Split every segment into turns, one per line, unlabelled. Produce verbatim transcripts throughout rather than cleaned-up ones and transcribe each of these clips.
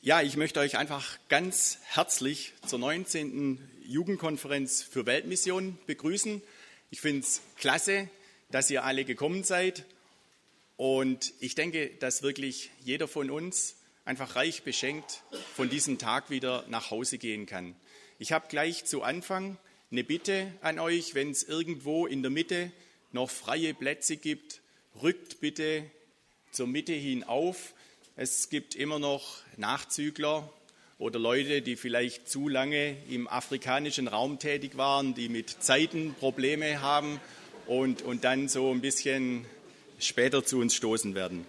Ja, ich möchte euch einfach ganz herzlich zur neunzehnten Jugendkonferenz für Weltmission begrüßen. Ich finde es klasse, dass ihr alle gekommen seid. Und ich denke, dass wirklich jeder von uns einfach reich beschenkt von diesem Tag wieder nach Hause gehen kann. Ich habe gleich zu Anfang eine Bitte an euch, wenn es irgendwo in der Mitte noch freie Plätze gibt, rückt bitte zur Mitte hin auf. Es gibt immer noch Nachzügler oder Leute, die vielleicht zu lange im afrikanischen Raum tätig waren, die mit Zeiten Probleme haben und, und dann so ein bisschen später zu uns stoßen werden.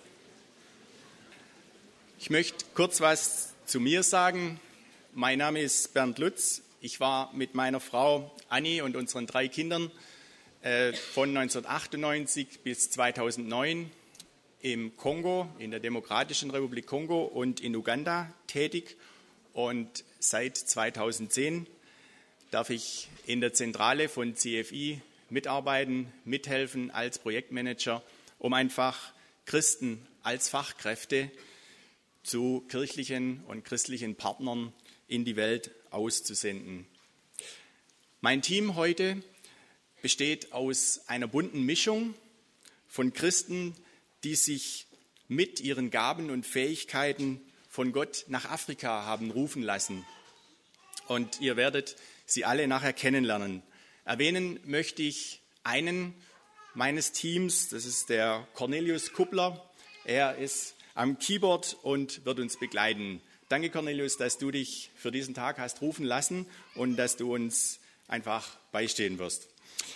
Ich möchte kurz was zu mir sagen. Mein Name ist Bernd Lutz. Ich war mit meiner Frau Anni und unseren drei Kindern äh, von neunzehnhundertachtundneunzig bis zweitausendneun im Kongo, in der Demokratischen Republik Kongo und in Uganda tätig. Und seit zweitausendzehn darf ich in der Zentrale von C F I mitarbeiten, mithelfen als Projektmanager, um einfach Christen als Fachkräfte zu kirchlichen und christlichen Partnern in die Welt auszusenden. Mein Team heute besteht aus einer bunten Mischung von Christen, die sich mit ihren Gaben und Fähigkeiten von Gott nach Afrika haben rufen lassen. Und ihr werdet sie alle nachher kennenlernen. Erwähnen möchte ich einen meines Teams, das ist der Cornelius Kuppler. Er ist am Keyboard und wird uns begleiten. Danke, Cornelius, dass du dich für diesen Tag hast rufen lassen und dass du uns einfach beistehen wirst.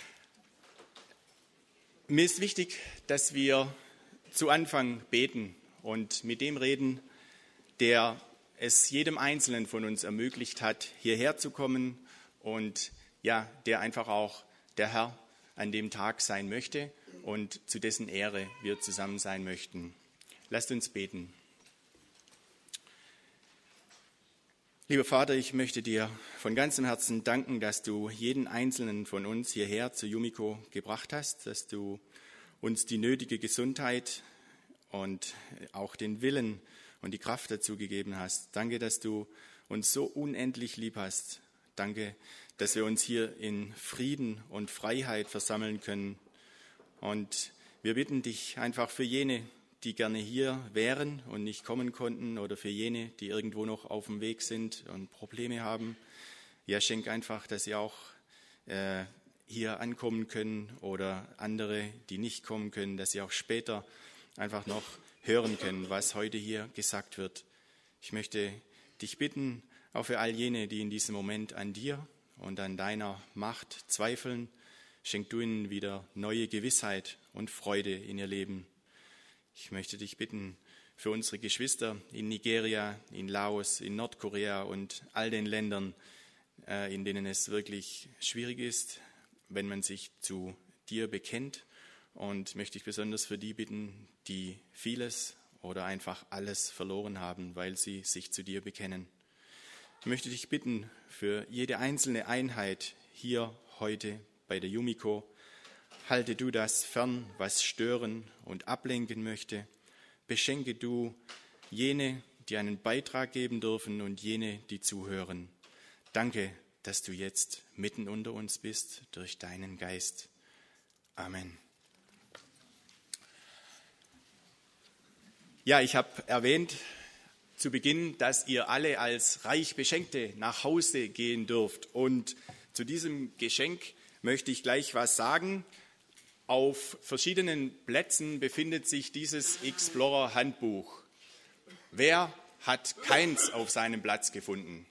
Mir ist wichtig, dass wir zu Anfang beten und mit dem reden, der es jedem Einzelnen von uns ermöglicht hat, hierher zu kommen und ja, der einfach auch der Herr an dem Tag sein möchte und zu dessen Ehre wir zusammen sein möchten. Lasst uns beten. Lieber Vater, ich möchte dir von ganzem Herzen danken, dass du jeden Einzelnen von uns hierher zu Yumiko gebracht hast, dass du uns die nötige Gesundheit und auch den Willen und die Kraft dazu gegeben hast. Danke, dass du uns so unendlich lieb hast. Danke, dass wir uns hier in Frieden und Freiheit versammeln können. Und wir bitten dich einfach für jene, die gerne hier wären und nicht kommen konnten oder für jene, die irgendwo noch auf dem Weg sind und Probleme haben. Ja, schenk einfach, dass sie auch äh, hier ankommen können oder andere, die nicht kommen können, dass sie auch später einfach noch hören können, was heute hier gesagt wird. Ich möchte dich bitten, auch für all jene, die in diesem Moment an dir und an deiner Macht zweifeln, schenk du ihnen wieder neue Gewissheit und Freude in ihr Leben. Ich möchte dich bitten für unsere Geschwister in Nigeria, in Laos, in Nordkorea und all den Ländern, in denen es wirklich schwierig ist, wenn man sich zu dir bekennt. Und möchte ich besonders für die bitten, die vieles oder einfach alles verloren haben, weil sie sich zu dir bekennen. Ich möchte dich bitten für jede einzelne Einheit hier heute bei der Yumiko, halte du das fern, was stören und ablenken möchte. Beschenke du jene, die einen Beitrag geben dürfen und jene, die zuhören. Danke, dass du jetzt mitten unter uns bist durch deinen Geist. Amen. Ja, ich habe erwähnt zu Beginn, dass ihr alle als reich Beschenkte nach Hause gehen dürft. Und zu diesem Geschenk möchte ich gleich was sagen. Auf verschiedenen Plätzen befindet sich dieses Explorer-Handbuch. Wer hat keins auf seinem Platz gefunden?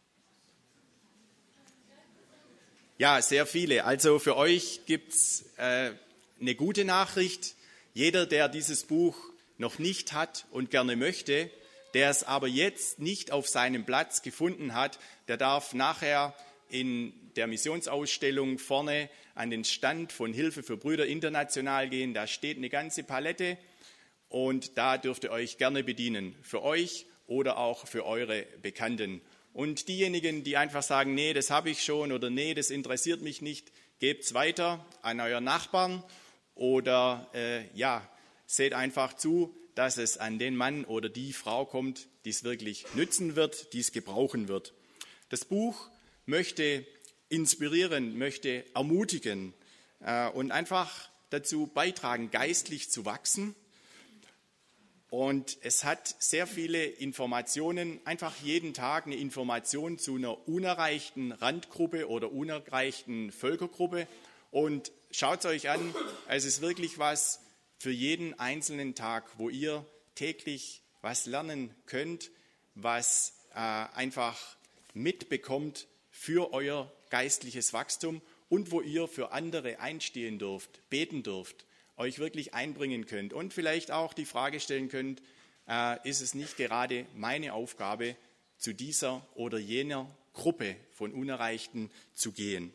Ja, sehr viele. Also für euch gibt es äh, eine gute Nachricht. Jeder, der dieses Buch noch nicht hat und gerne möchte, der es aber jetzt nicht auf seinem Platz gefunden hat, der darf nachher in der Missionsausstellung vorne an den Stand von Hilfe für Brüder International gehen. Da steht eine ganze Palette und da dürft ihr euch gerne bedienen. Für euch oder auch für eure Bekannten. Und diejenigen, die einfach sagen, nee, das habe ich schon oder nee, das interessiert mich nicht, gebt es weiter an euren Nachbarn oder äh, ja, seht einfach zu, dass es an den Mann oder die Frau kommt, die es wirklich nützen wird, die es gebrauchen wird. Das Buch möchte inspirieren, möchte ermutigen äh, und einfach dazu beitragen, geistlich zu wachsen. Und es hat sehr viele Informationen, einfach jeden Tag eine Information zu einer unerreichten Randgruppe oder unerreichten Völkergruppe. Und schaut es euch an, es ist wirklich was für jeden einzelnen Tag, wo ihr täglich was lernen könnt, was äh, einfach mitbekommt für euer geistliches Wachstum und wo ihr für andere einstehen dürft, beten dürft, euch wirklich einbringen könnt und vielleicht auch die Frage stellen könnt, äh, ist es nicht gerade meine Aufgabe, zu dieser oder jener Gruppe von Unerreichten zu gehen.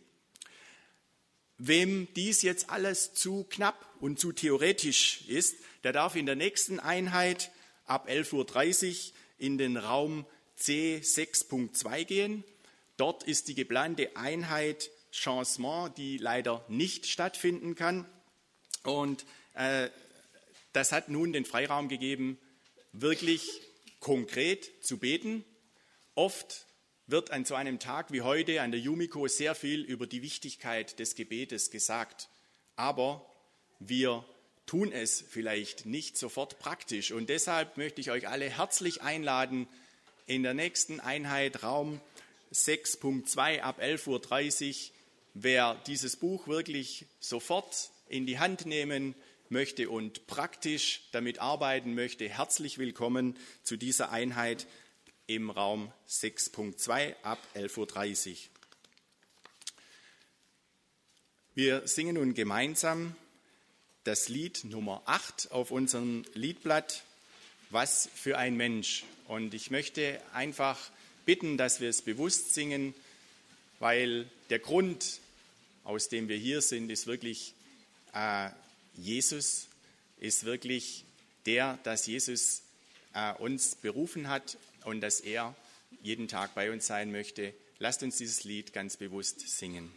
Wem dies jetzt alles zu knapp und zu theoretisch ist, der darf in der nächsten Einheit ab elf Uhr dreißig in den Raum C sechs Punkt zwei gehen. Dort ist die geplante Einheit Changement, die leider nicht stattfinden kann. Und äh, das hat nun den Freiraum gegeben, wirklich konkret zu beten. Oft wird an so einem Tag wie heute an der Yumiko sehr viel über die Wichtigkeit des Gebetes gesagt. Aber wir tun es vielleicht nicht sofort praktisch. Und deshalb möchte ich euch alle herzlich einladen, in der nächsten Einheit Raum sechs Punkt zwei ab elf Uhr dreißig, wer dieses Buch wirklich sofort in die Hand nehmen möchte und praktisch damit arbeiten möchte, herzlich willkommen zu dieser Einheit im Raum sechs Punkt zwei ab elf Uhr dreißig. Wir singen nun gemeinsam das Lied Nummer acht auf unserem Liedblatt, Was für ein Mensch. Und ich möchte einfach bitten, dass wir es bewusst singen, weil der Grund, aus dem wir hier sind, ist wirklich äh, Jesus, ist wirklich der, dass Jesus äh, uns berufen hat und dass er jeden Tag bei uns sein möchte. Lasst uns dieses Lied ganz bewusst singen.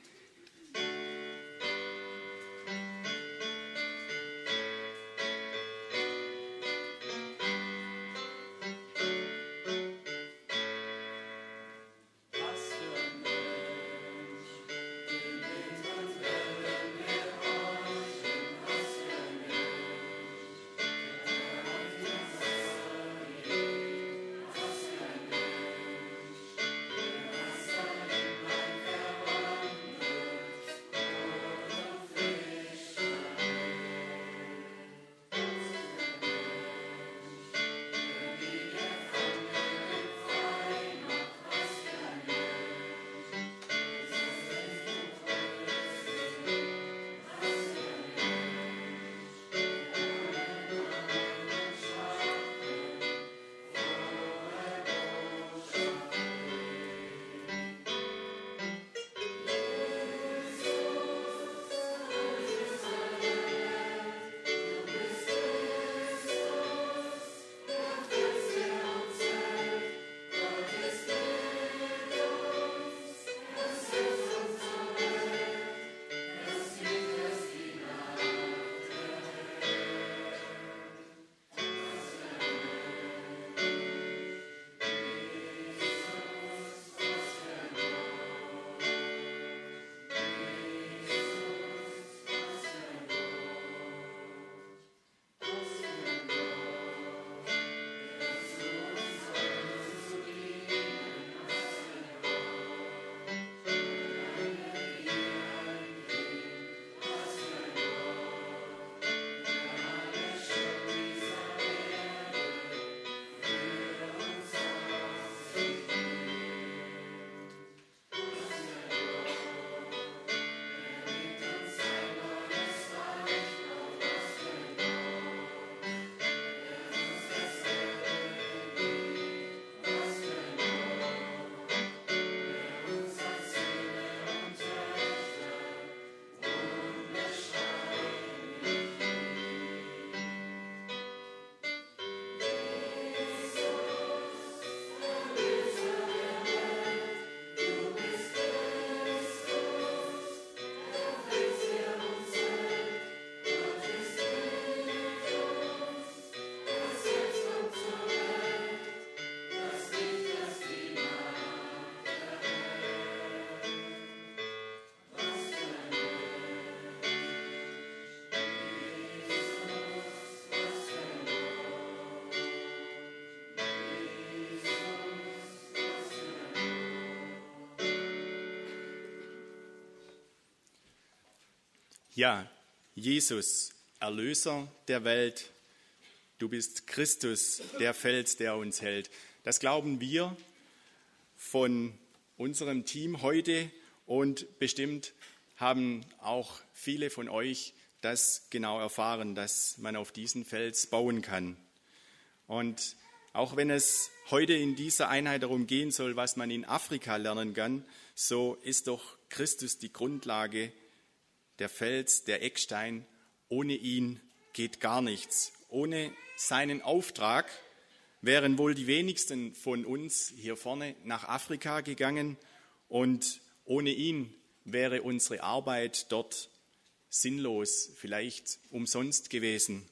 Ja, Jesus, Erlöser der Welt, du bist Christus, der Fels, der uns hält. Das glauben wir von unserem Team heute und bestimmt haben auch viele von euch das genau erfahren, dass man auf diesen Fels bauen kann. Und auch wenn es heute in dieser Einheit darum gehen soll, was man in Afrika lernen kann, so ist doch Christus die Grundlage, der Fels, der Eckstein. Ohne ihn geht gar nichts. Ohne seinen Auftrag wären wohl die wenigsten von uns hier vorne nach Afrika gegangen und ohne ihn wäre unsere Arbeit dort sinnlos, vielleicht umsonst gewesen.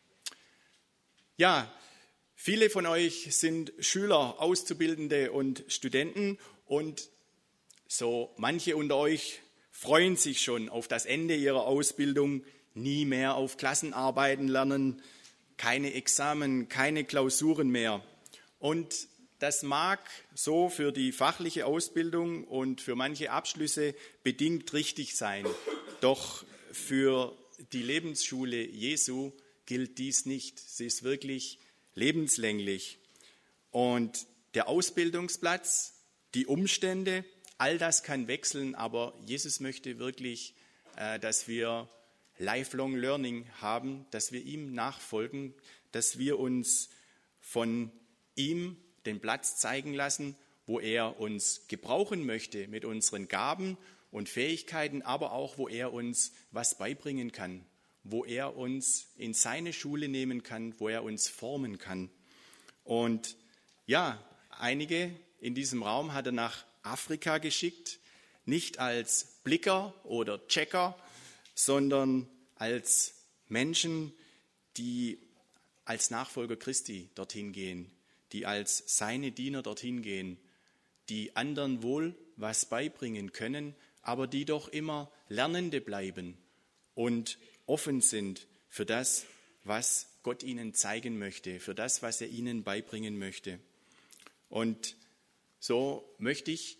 Ja, viele von euch sind Schüler, Auszubildende und Studenten und so manche unter euch freuen sich schon auf das Ende ihrer Ausbildung, nie mehr auf Klassenarbeiten lernen, keine Examen, keine Klausuren mehr. Und das mag so für die fachliche Ausbildung und für manche Abschlüsse bedingt richtig sein. Doch für die Lebensschule Jesu gilt dies nicht. Sie ist wirklich lebenslänglich. Und der Ausbildungsplatz, die Umstände, all das kann wechseln, aber Jesus möchte wirklich, dass wir Lifelong Learning haben, dass wir ihm nachfolgen, dass wir uns von ihm den Platz zeigen lassen, wo er uns gebrauchen möchte mit unseren Gaben und Fähigkeiten, aber auch, wo er uns was beibringen kann, wo er uns in seine Schule nehmen kann, wo er uns formen kann. Und ja, einige in diesem Raum hat er nach Afrika geschickt, nicht als Blicker oder Checker, sondern als Menschen, die als Nachfolger Christi dorthin gehen, die als seine Diener dorthin gehen, die anderen wohl was beibringen können, aber die doch immer Lernende bleiben und offen sind für das, was Gott ihnen zeigen möchte, für das, was er ihnen beibringen möchte. Und so möchte ich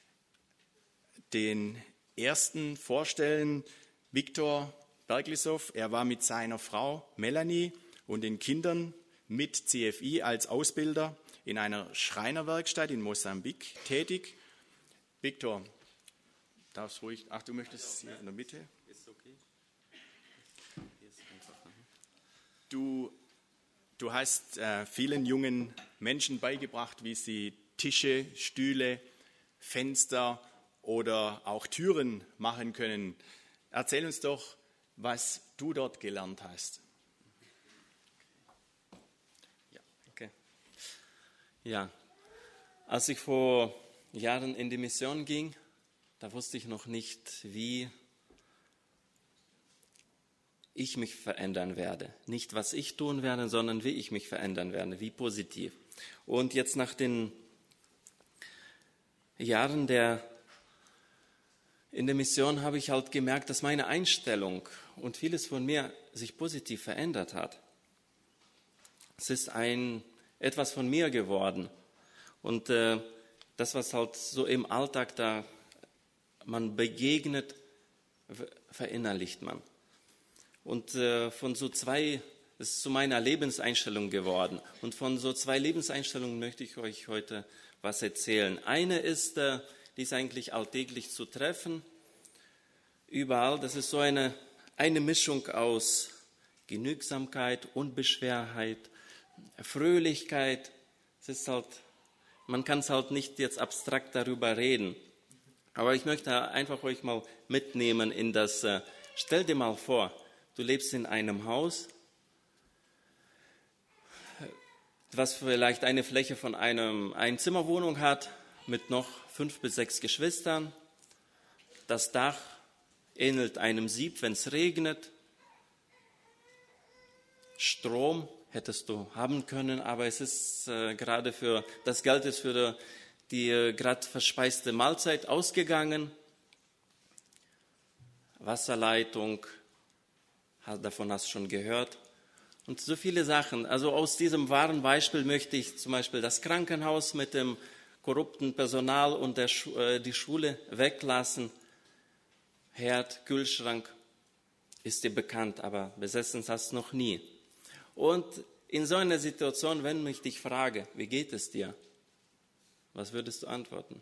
den ersten vorstellen, Viktor Berglissow. Er war mit seiner Frau Melanie und den Kindern mit C F I als Ausbilder in einer Schreinerwerkstatt in Mosambik tätig. Viktor, darfst ruhig, ach, du möchtest hier in der Mitte? Ist okay. Du, du hast äh, vielen jungen Menschen beigebracht, wie sie Tische, Stühle, Fenster oder auch Türen machen können. Erzähl uns doch, was du dort gelernt hast.
Ja, okay. Ja, als ich vor Jahren in die Mission ging, da wusste ich noch nicht, wie ich mich verändern werde. Nicht, was ich tun werde, sondern wie ich mich verändern werde, wie positiv. Und jetzt nach den Jahren der in der Mission habe ich halt gemerkt, dass meine Einstellung und vieles von mir sich positiv verändert hat. Es ist ein, etwas von mir geworden. Und äh, das, was halt so im Alltag da man begegnet, verinnerlicht man. Und äh, von so zwei, es ist zu meiner Lebenseinstellung geworden. Und von so zwei Lebenseinstellungen möchte ich euch heute was erzählen. Eine ist, äh, die ist eigentlich alltäglich zu treffen, überall. Das ist so eine, eine Mischung aus Genügsamkeit, Unbeschwertheit, Fröhlichkeit. Es ist halt, man kann es halt nicht jetzt abstrakt darüber reden. Aber ich möchte einfach euch mal mitnehmen in das, äh, stell dir mal vor, du lebst in einem Haus, was vielleicht eine Fläche von einem Einzimmerwohnung hat, mit noch fünf bis sechs Geschwistern. Das Dach ähnelt einem Sieb, wenn es regnet. Strom hättest du haben können, aber es ist äh, gerade für, das Geld ist für die, die äh, gerade verspeiste Mahlzeit ausgegangen. Wasserleitung, davon hast du schon gehört. Und so viele Sachen. Also aus diesem wahren Beispiel möchte ich zum Beispiel das Krankenhaus mit dem korrupten Personal und der Schu- äh, die Schule weglassen. Herd, Kühlschrank. ist dir bekannt, aber besessen hast du noch nie. Und in so einer Situation, wenn ich dich frage, wie geht es dir? Was würdest du antworten?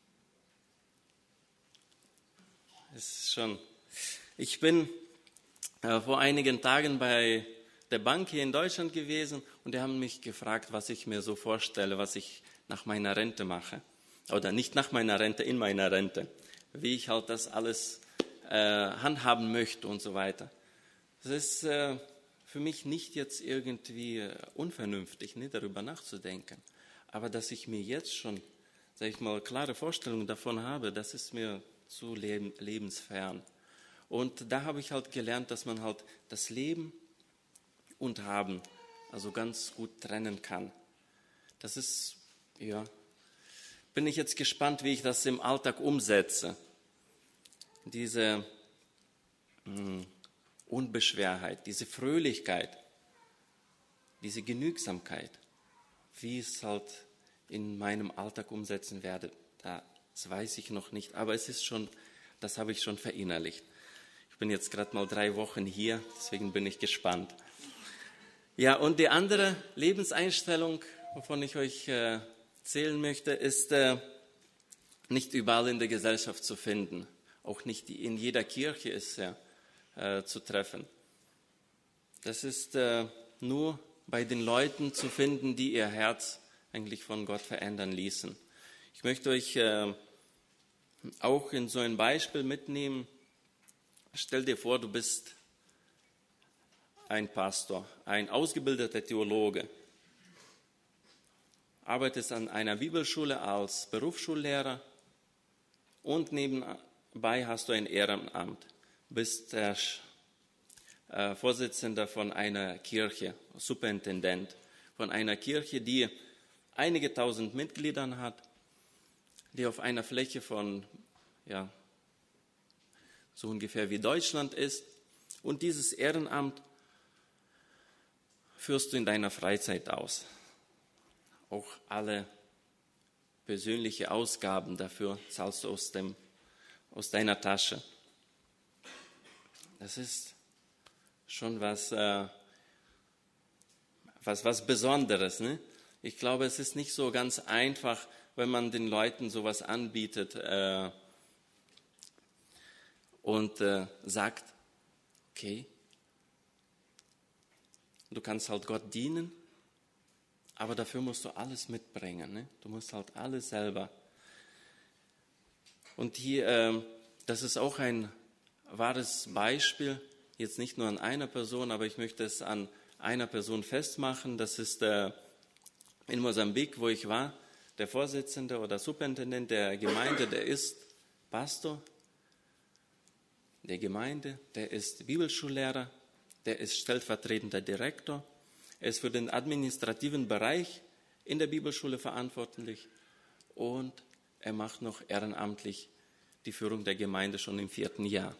Es ist schon. Ich bin äh, vor einigen Tagen bei der Bank hier in Deutschland gewesen und die haben mich gefragt, was ich mir so vorstelle, was ich nach meiner Rente mache. Oder nicht nach meiner Rente, in meiner Rente. Wie ich halt das alles äh, handhaben möchte und so weiter. Das ist äh, für mich nicht jetzt irgendwie äh, unvernünftig, ne, darüber nachzudenken. Aber dass ich mir jetzt schon, sag ich mal, klare Vorstellungen davon habe, das ist mir zu leben, lebensfern. Und da habe ich halt gelernt, dass man halt das Leben und Haben also ganz gut trennen kann. Das ist, ja, bin ich jetzt gespannt, wie ich das im Alltag umsetze. Diese mh, Unbeschwertheit, diese Fröhlichkeit, diese Genügsamkeit, wie ich es halt in meinem Alltag umsetzen werde, das weiß ich noch nicht, aber es ist schon, das habe ich schon verinnerlicht. Ich bin jetzt gerade mal drei Wochen hier, deswegen bin ich gespannt. Ja, und die andere Lebenseinstellung, wovon ich euch äh, erzählen möchte, ist äh, nicht überall in der Gesellschaft zu finden. Auch nicht in jeder Kirche ist er äh, zu treffen. Das ist äh, nur bei den Leuten zu finden, die ihr Herz eigentlich von Gott verändern ließen. Ich möchte euch äh, auch in so ein Beispiel mitnehmen. Stell dir vor, du bist ein Pastor, ein ausgebildeter Theologe, arbeitest an einer Bibelschule als Berufsschullehrer und nebenbei hast du ein Ehrenamt, bist der äh, Vorsitzender von einer Kirche, Superintendent von einer Kirche, die einige tausend Mitgliedern hat, die auf einer Fläche von, ja, so ungefähr wie Deutschland ist. Und dieses Ehrenamt führst du in deiner Freizeit aus. Auch alle persönliche Ausgaben dafür zahlst du aus, dem, aus deiner Tasche. Das ist schon was, äh, was, was Besonderes, ne? Ich glaube, es ist nicht so ganz einfach, wenn man den Leuten sowas anbietet äh, und äh, sagt, okay, du kannst halt Gott dienen, aber dafür musst du alles mitbringen. Ne? Du musst halt alles selber. Und hier, äh, das ist auch ein wahres Beispiel, jetzt nicht nur an einer Person, aber ich möchte es an einer Person festmachen. Das ist äh, in Mosambik, wo ich war, der Vorsitzende oder Superintendent der Gemeinde, der ist Pastor der Gemeinde, der ist Bibelschullehrer, der ist stellvertretender Direktor, er ist für den administrativen Bereich in der Bibelschule verantwortlich und er macht noch ehrenamtlich die Führung der Gemeinde schon im vierten Jahr.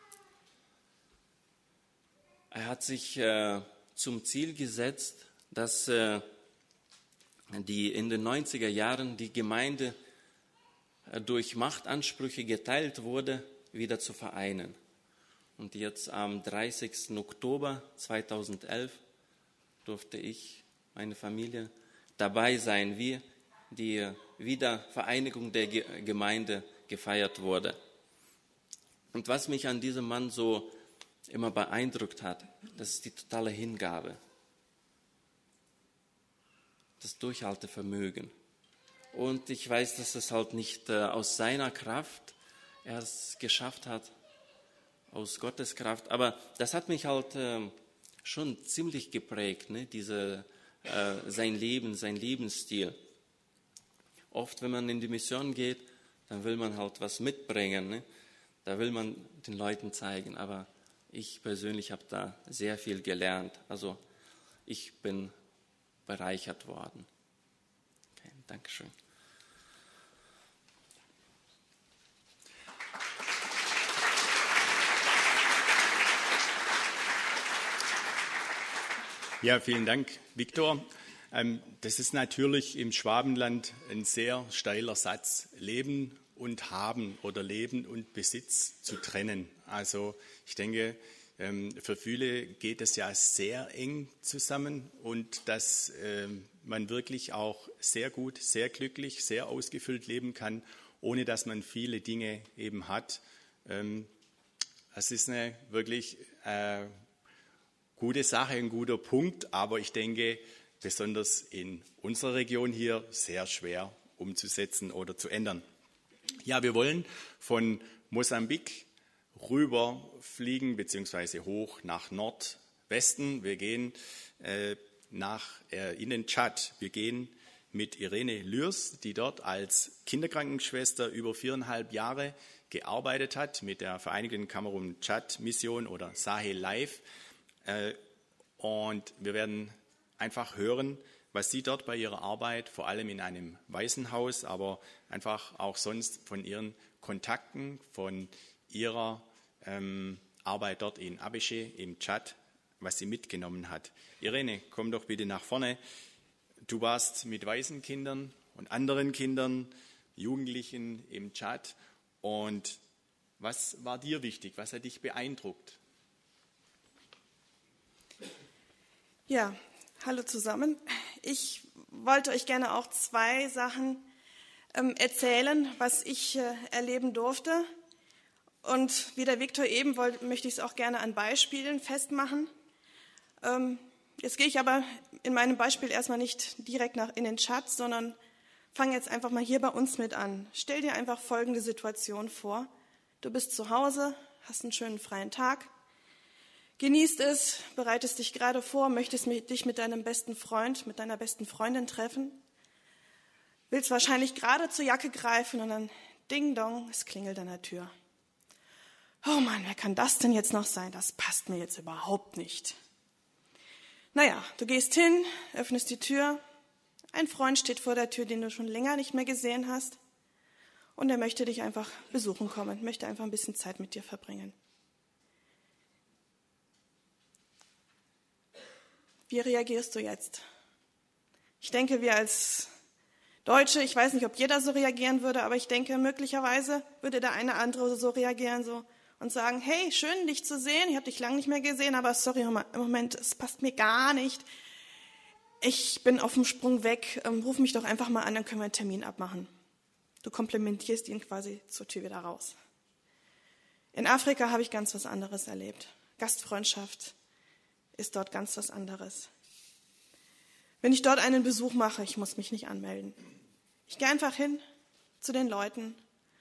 Er hat sich äh, zum Ziel gesetzt, dass äh, die in den neunziger Jahren die Gemeinde äh, durch Machtansprüche geteilt wurde, wieder zu vereinen. Und jetzt am dreißigsten Oktober zweitausendelf durfte ich, meine Familie, dabei sein, wie die Wiedervereinigung der Gemeinde gefeiert wurde. Und was mich an diesem Mann so immer beeindruckt hat, das ist die totale Hingabe, das Durchhaltevermögen. Und ich weiß, dass es halt nicht äh, aus seiner Kraft er es geschafft hat, aus Gottes Kraft. Aber das hat mich halt äh, schon ziemlich geprägt, ne? Diese, äh, sein Leben, sein Lebensstil. Oft, wenn man in die Mission geht, dann will man halt was mitbringen. Ne? Da will man den Leuten zeigen. Aber ich persönlich habe da sehr viel gelernt. Also ich bin bereichert worden. Okay, Dankeschön.
Ja, vielen Dank, Viktor. Das ist natürlich im Schwabenland ein sehr steiler Satz, Leben und Haben oder Leben und Besitz zu trennen. Also ich denke, Ähm, für viele geht es ja sehr eng zusammen und dass ähm, man wirklich auch sehr gut, sehr glücklich, sehr ausgefüllt leben kann, ohne dass man viele Dinge eben hat. Ähm, es ist eine wirklich äh, gute Sache, ein guter Punkt, aber ich denke, besonders in unserer Region hier sehr schwer umzusetzen oder zu ändern. Ja, wir wollen von Mosambik rüberfliegen beziehungsweise hoch nach Nordwesten. Wir gehen äh, nach, äh, in den Tschad. Wir gehen mit Irene Lürs, die dort als Kinderkrankenschwester über viereinhalb Jahre gearbeitet hat mit der Vereinigten Kamerun-Tschad-Mission oder Sahel Live. Äh, und wir werden einfach hören, was sie dort bei ihrer Arbeit, vor allem in einem Waisenhaus, aber einfach auch sonst von ihren Kontakten, von ihrer ähm, Arbeit dort in Abéché im Tschad, was sie mitgenommen hat. Irene, komm doch bitte nach vorne. Du warst mit Waisenkindern und anderen Kindern, Jugendlichen im Tschad. Und was war dir wichtig? Was hat dich beeindruckt?
Ja, hallo zusammen. Ich wollte euch gerne auch zwei Sachen ähm, erzählen, was ich äh, erleben durfte. Und wie der Viktor eben wollte, möchte ich es auch gerne an Beispielen festmachen. Ähm, jetzt gehe ich aber in meinem Beispiel erstmal nicht direkt nach in den Tschad, sondern fange jetzt einfach mal hier bei uns mit an. Stell dir einfach folgende Situation vor. Du bist zu Hause, hast einen schönen freien Tag. Genießt es, bereitest dich gerade vor, möchtest dich mit deinem besten Freund, mit deiner besten Freundin treffen, willst wahrscheinlich gerade zur Jacke greifen und dann ding dong, es klingelt an der Tür. Oh Mann, wer kann das denn jetzt noch sein? Das passt mir jetzt überhaupt nicht. Naja, du gehst hin, öffnest die Tür, ein Freund steht vor der Tür, den du schon länger nicht mehr gesehen hast und er möchte dich einfach besuchen kommen, möchte einfach ein bisschen Zeit mit dir verbringen. Wie reagierst du jetzt? Ich denke, wir als Deutsche, ich weiß nicht, ob jeder so reagieren würde, aber ich denke, möglicherweise würde der eine oder andere so reagieren so und sagen, hey, schön, dich zu sehen, ich habe dich lange nicht mehr gesehen, aber sorry, im Moment, es passt mir gar nicht. Ich bin auf dem Sprung weg, ähm, ruf mich doch einfach mal an, dann können wir einen Termin abmachen. Du komplimentierst ihn quasi zur Tür wieder raus. In Afrika habe ich ganz was anderes erlebt. Gastfreundschaft ist dort ganz was anderes. Wenn ich dort einen Besuch mache, ich muss mich nicht anmelden. Ich gehe einfach hin zu den Leuten.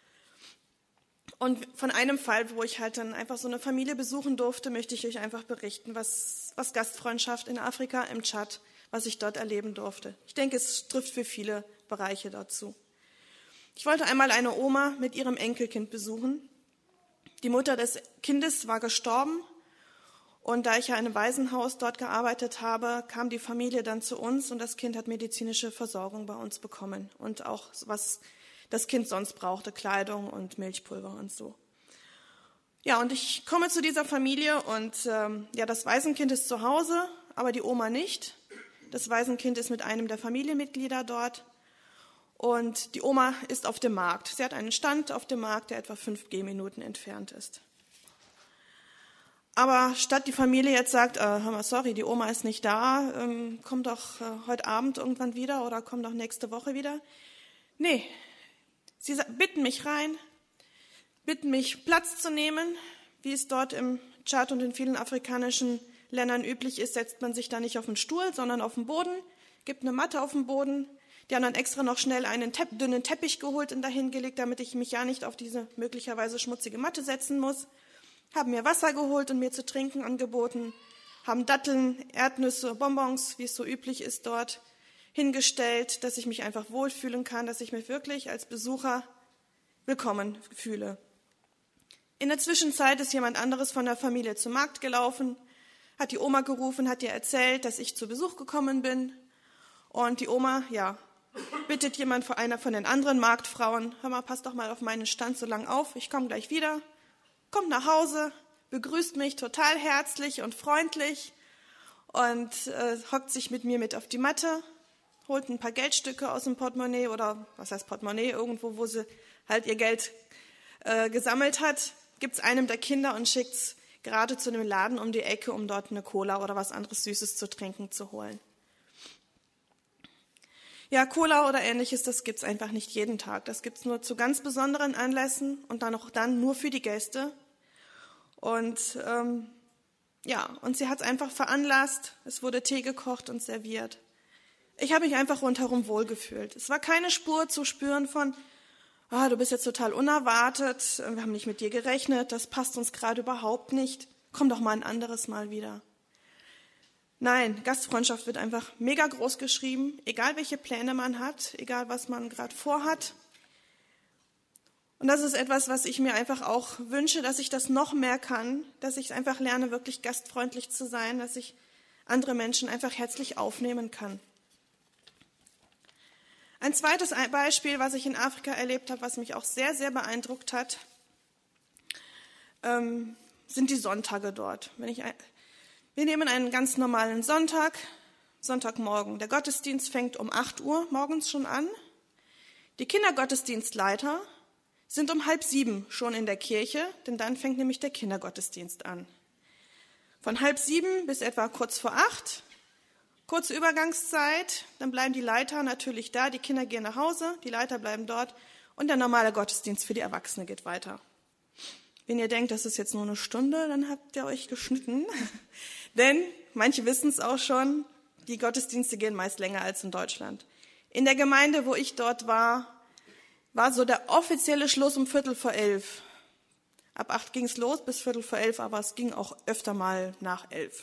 Und von einem Fall, wo ich halt dann einfach so eine Familie besuchen durfte, möchte ich euch einfach berichten, was, was Gastfreundschaft in Afrika, im Tschad, was ich dort erleben durfte. Ich denke, es trifft für viele Bereiche dazu. Ich wollte einmal eine Oma mit ihrem Enkelkind besuchen. Die Mutter des Kindes war gestorben. Und da ich ja in einem Waisenhaus dort gearbeitet habe, kam die Familie dann zu uns und das Kind hat medizinische Versorgung bei uns bekommen. Und auch was das Kind sonst brauchte, Kleidung und Milchpulver und so. Ja, und ich komme zu dieser Familie und ähm, ja, das Waisenkind ist zu Hause, aber die Oma nicht. Das Waisenkind ist mit einem der Familienmitglieder dort. Und die Oma ist auf dem Markt. Sie hat einen Stand auf dem Markt, der etwa fünf Gehminuten entfernt ist. Aber statt die Familie jetzt sagt, äh, hör mal, sorry, die Oma ist nicht da, ähm, komm doch äh, heute Abend irgendwann wieder oder komm doch nächste Woche wieder. Nee, sie bitten mich rein, bitten mich Platz zu nehmen. Wie es dort im Tschad und in vielen afrikanischen Ländern üblich ist, setzt man sich da nicht auf den Stuhl, sondern auf den Boden, gibt eine Matte auf den Boden. Die haben dann extra noch schnell einen Tepp, dünnen Teppich geholt und dahin gelegt, damit ich mich ja nicht auf diese möglicherweise schmutzige Matte setzen muss. Haben mir Wasser geholt und mir zu trinken angeboten, haben Datteln, Erdnüsse, Bonbons, wie es so üblich ist dort, hingestellt, dass ich mich einfach wohlfühlen kann, dass ich mich wirklich als Besucher willkommen fühle. In der Zwischenzeit ist jemand anderes von der Familie zum Markt gelaufen, hat die Oma gerufen, hat ihr erzählt, dass ich zu Besuch gekommen bin. Und die Oma, ja, bittet jemand von einer von den anderen Marktfrauen, hör mal, pass doch mal auf meinen Stand so lang auf, ich komme gleich wieder. Kommt nach Hause, begrüßt mich total herzlich und freundlich und äh, hockt sich mit mir mit auf die Matte, holt ein paar Geldstücke aus dem Portemonnaie oder was heißt Portemonnaie, irgendwo, wo sie halt ihr Geld äh, gesammelt hat, gibt es einem der Kinder und schickt es gerade zu dem Laden um die Ecke, um dort eine Cola oder was anderes Süßes zu trinken zu holen. Ja, Cola oder Ähnliches, das gibt's einfach nicht jeden Tag. Das gibt's nur zu ganz besonderen Anlässen und dann auch dann nur für die Gäste. Und ähm, ja, und sie hat es einfach veranlasst. Es wurde Tee gekocht und serviert. Ich habe mich einfach rundherum wohlgefühlt. Es war keine Spur zu spüren von, ah, du bist jetzt total unerwartet, wir haben nicht mit dir gerechnet, das passt uns gerade überhaupt nicht. Komm doch mal ein anderes Mal wieder. Nein, Gastfreundschaft wird einfach mega groß geschrieben, egal welche Pläne man hat, egal was man gerade vorhat. Und das ist etwas, was ich mir einfach auch wünsche, dass ich das noch mehr kann, dass ich einfach lerne, wirklich gastfreundlich zu sein, dass ich andere Menschen einfach herzlich aufnehmen kann. Ein zweites Beispiel, was ich in Afrika erlebt habe, was mich auch sehr, sehr beeindruckt hat, ähm, sind die Sonntage dort. Wenn ich ein, wir nehmen einen ganz normalen Sonntag, Sonntagmorgen. Der Gottesdienst fängt um acht Uhr morgens schon an. Die Kindergottesdienstleiter sind um halb sieben schon in der Kirche, denn dann fängt nämlich der Kindergottesdienst an. Von halb sieben bis etwa kurz vor acht, kurze Übergangszeit, dann bleiben die Leiter natürlich da, die Kinder gehen nach Hause, die Leiter bleiben dort und der normale Gottesdienst für die Erwachsenen geht weiter. Wenn ihr denkt, das ist jetzt nur eine Stunde, dann habt ihr euch geschnitten, denn manche wissen es auch schon, die Gottesdienste gehen meist länger als in Deutschland. In der Gemeinde, wo ich dort war, war so der offizielle Schluss um Viertel vor elf. Ab acht ging es los bis Viertel vor elf, aber es ging auch öfter mal nach elf.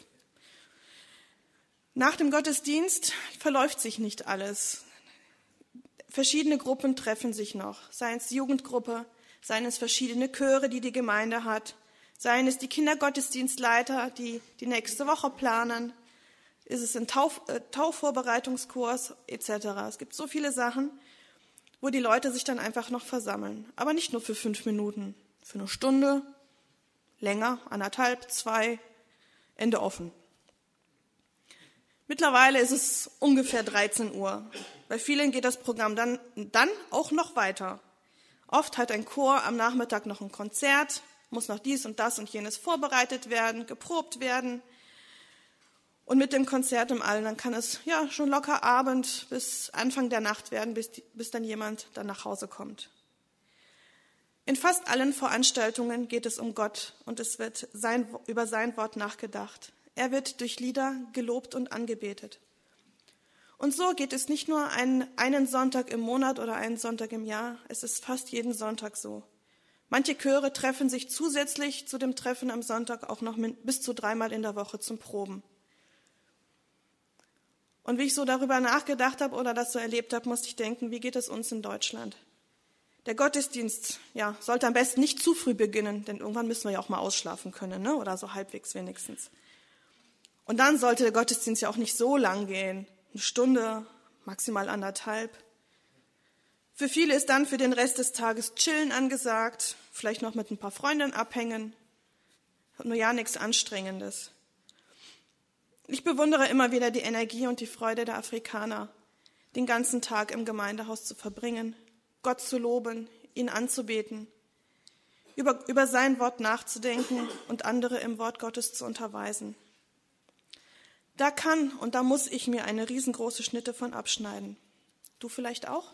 Nach dem Gottesdienst verläuft sich nicht alles. Verschiedene Gruppen treffen sich noch, seien es die Jugendgruppe, seien es verschiedene Chöre, die die Gemeinde hat, seien es die Kindergottesdienstleiter, die die nächste Woche planen, ist es ein Tauf, äh, Taufvorbereitungskurs et cetera. Es gibt so viele Sachen, wo die Leute sich dann einfach noch versammeln. Aber nicht nur für fünf Minuten, für eine Stunde, länger, anderthalb, zwei, Ende offen. Mittlerweile ist es ungefähr dreizehn Uhr. Bei vielen geht das Programm dann, dann auch noch weiter. Oft hat ein Chor am Nachmittag noch ein Konzert, muss noch dies und das und jenes vorbereitet werden, geprobt werden. Und mit dem Konzert im Allen, dann kann es ja schon locker Abend bis Anfang der Nacht werden, bis, die, bis dann jemand dann nach Hause kommt. In fast allen Veranstaltungen geht es um Gott und es wird sein, über sein Wort nachgedacht. Er wird durch Lieder gelobt und angebetet. Und so geht es nicht nur einen, einen Sonntag im Monat oder einen Sonntag im Jahr, es ist fast jeden Sonntag so. Manche Chöre treffen sich zusätzlich zu dem Treffen am Sonntag auch noch bis zu dreimal in der Woche zum Proben. Und wie ich so darüber nachgedacht habe oder das so erlebt habe, musste ich denken, wie geht es uns in Deutschland? Der Gottesdienst ja, sollte am besten nicht zu früh beginnen, denn irgendwann müssen wir ja auch mal ausschlafen können, ne? Oder so halbwegs wenigstens. Und dann sollte der Gottesdienst ja auch nicht so lang gehen, eine Stunde, maximal anderthalb. Für viele ist dann für den Rest des Tages Chillen angesagt, vielleicht noch mit ein paar Freundinnen abhängen, nur ja nichts Anstrengendes. Ich bewundere immer wieder die Energie und die Freude der Afrikaner, den ganzen Tag im Gemeindehaus zu verbringen, Gott zu loben, ihn anzubeten, über, über sein Wort nachzudenken und andere im Wort Gottes zu unterweisen. Da kann und da muss ich mir eine riesengroße Schnitte von abschneiden. Du vielleicht auch?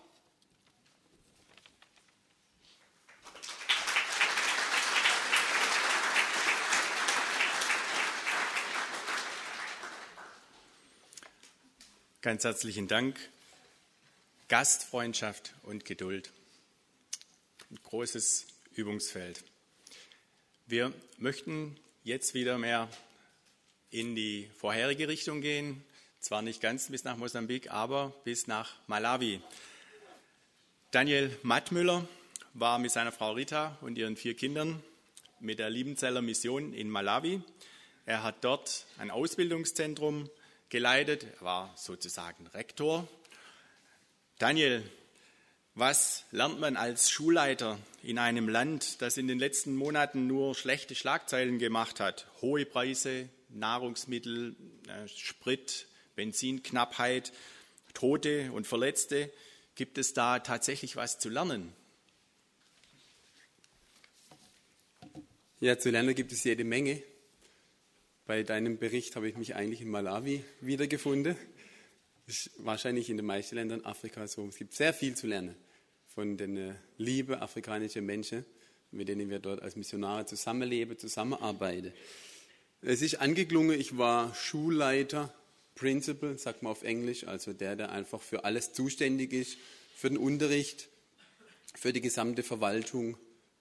Ganz herzlichen Dank. Gastfreundschaft und Geduld. Ein großes Übungsfeld. Wir möchten jetzt wieder mehr in die vorherige Richtung gehen. Zwar nicht ganz bis nach Mosambik, aber bis nach Malawi. Daniel Mattmüller war mit seiner Frau Rita und ihren vier Kindern mit der Liebenzeller Mission in Malawi. Er hat dort ein Ausbildungszentrum geleitet. Er war sozusagen Rektor. Daniel, was lernt man als Schulleiter in einem Land, das in den letzten Monaten nur schlechte Schlagzeilen gemacht hat? Hohe Preise, Nahrungsmittel, Sprit, Benzinknappheit, Tote und Verletzte. Gibt es da tatsächlich was zu lernen?
Ja, zu lernen gibt es jede Menge. Bei deinem Bericht habe ich mich eigentlich in Malawi wiedergefunden. Ist wahrscheinlich in den meisten Ländern Afrikas so. Es gibt sehr viel zu lernen von den äh, lieben afrikanischen Menschen, mit denen wir dort als Missionare zusammenleben, zusammenarbeiten. Es ist angeklungen, ich war Schulleiter, Principal, sagt man auf Englisch, also der, der einfach für alles zuständig ist, für den Unterricht, für die gesamte Verwaltung,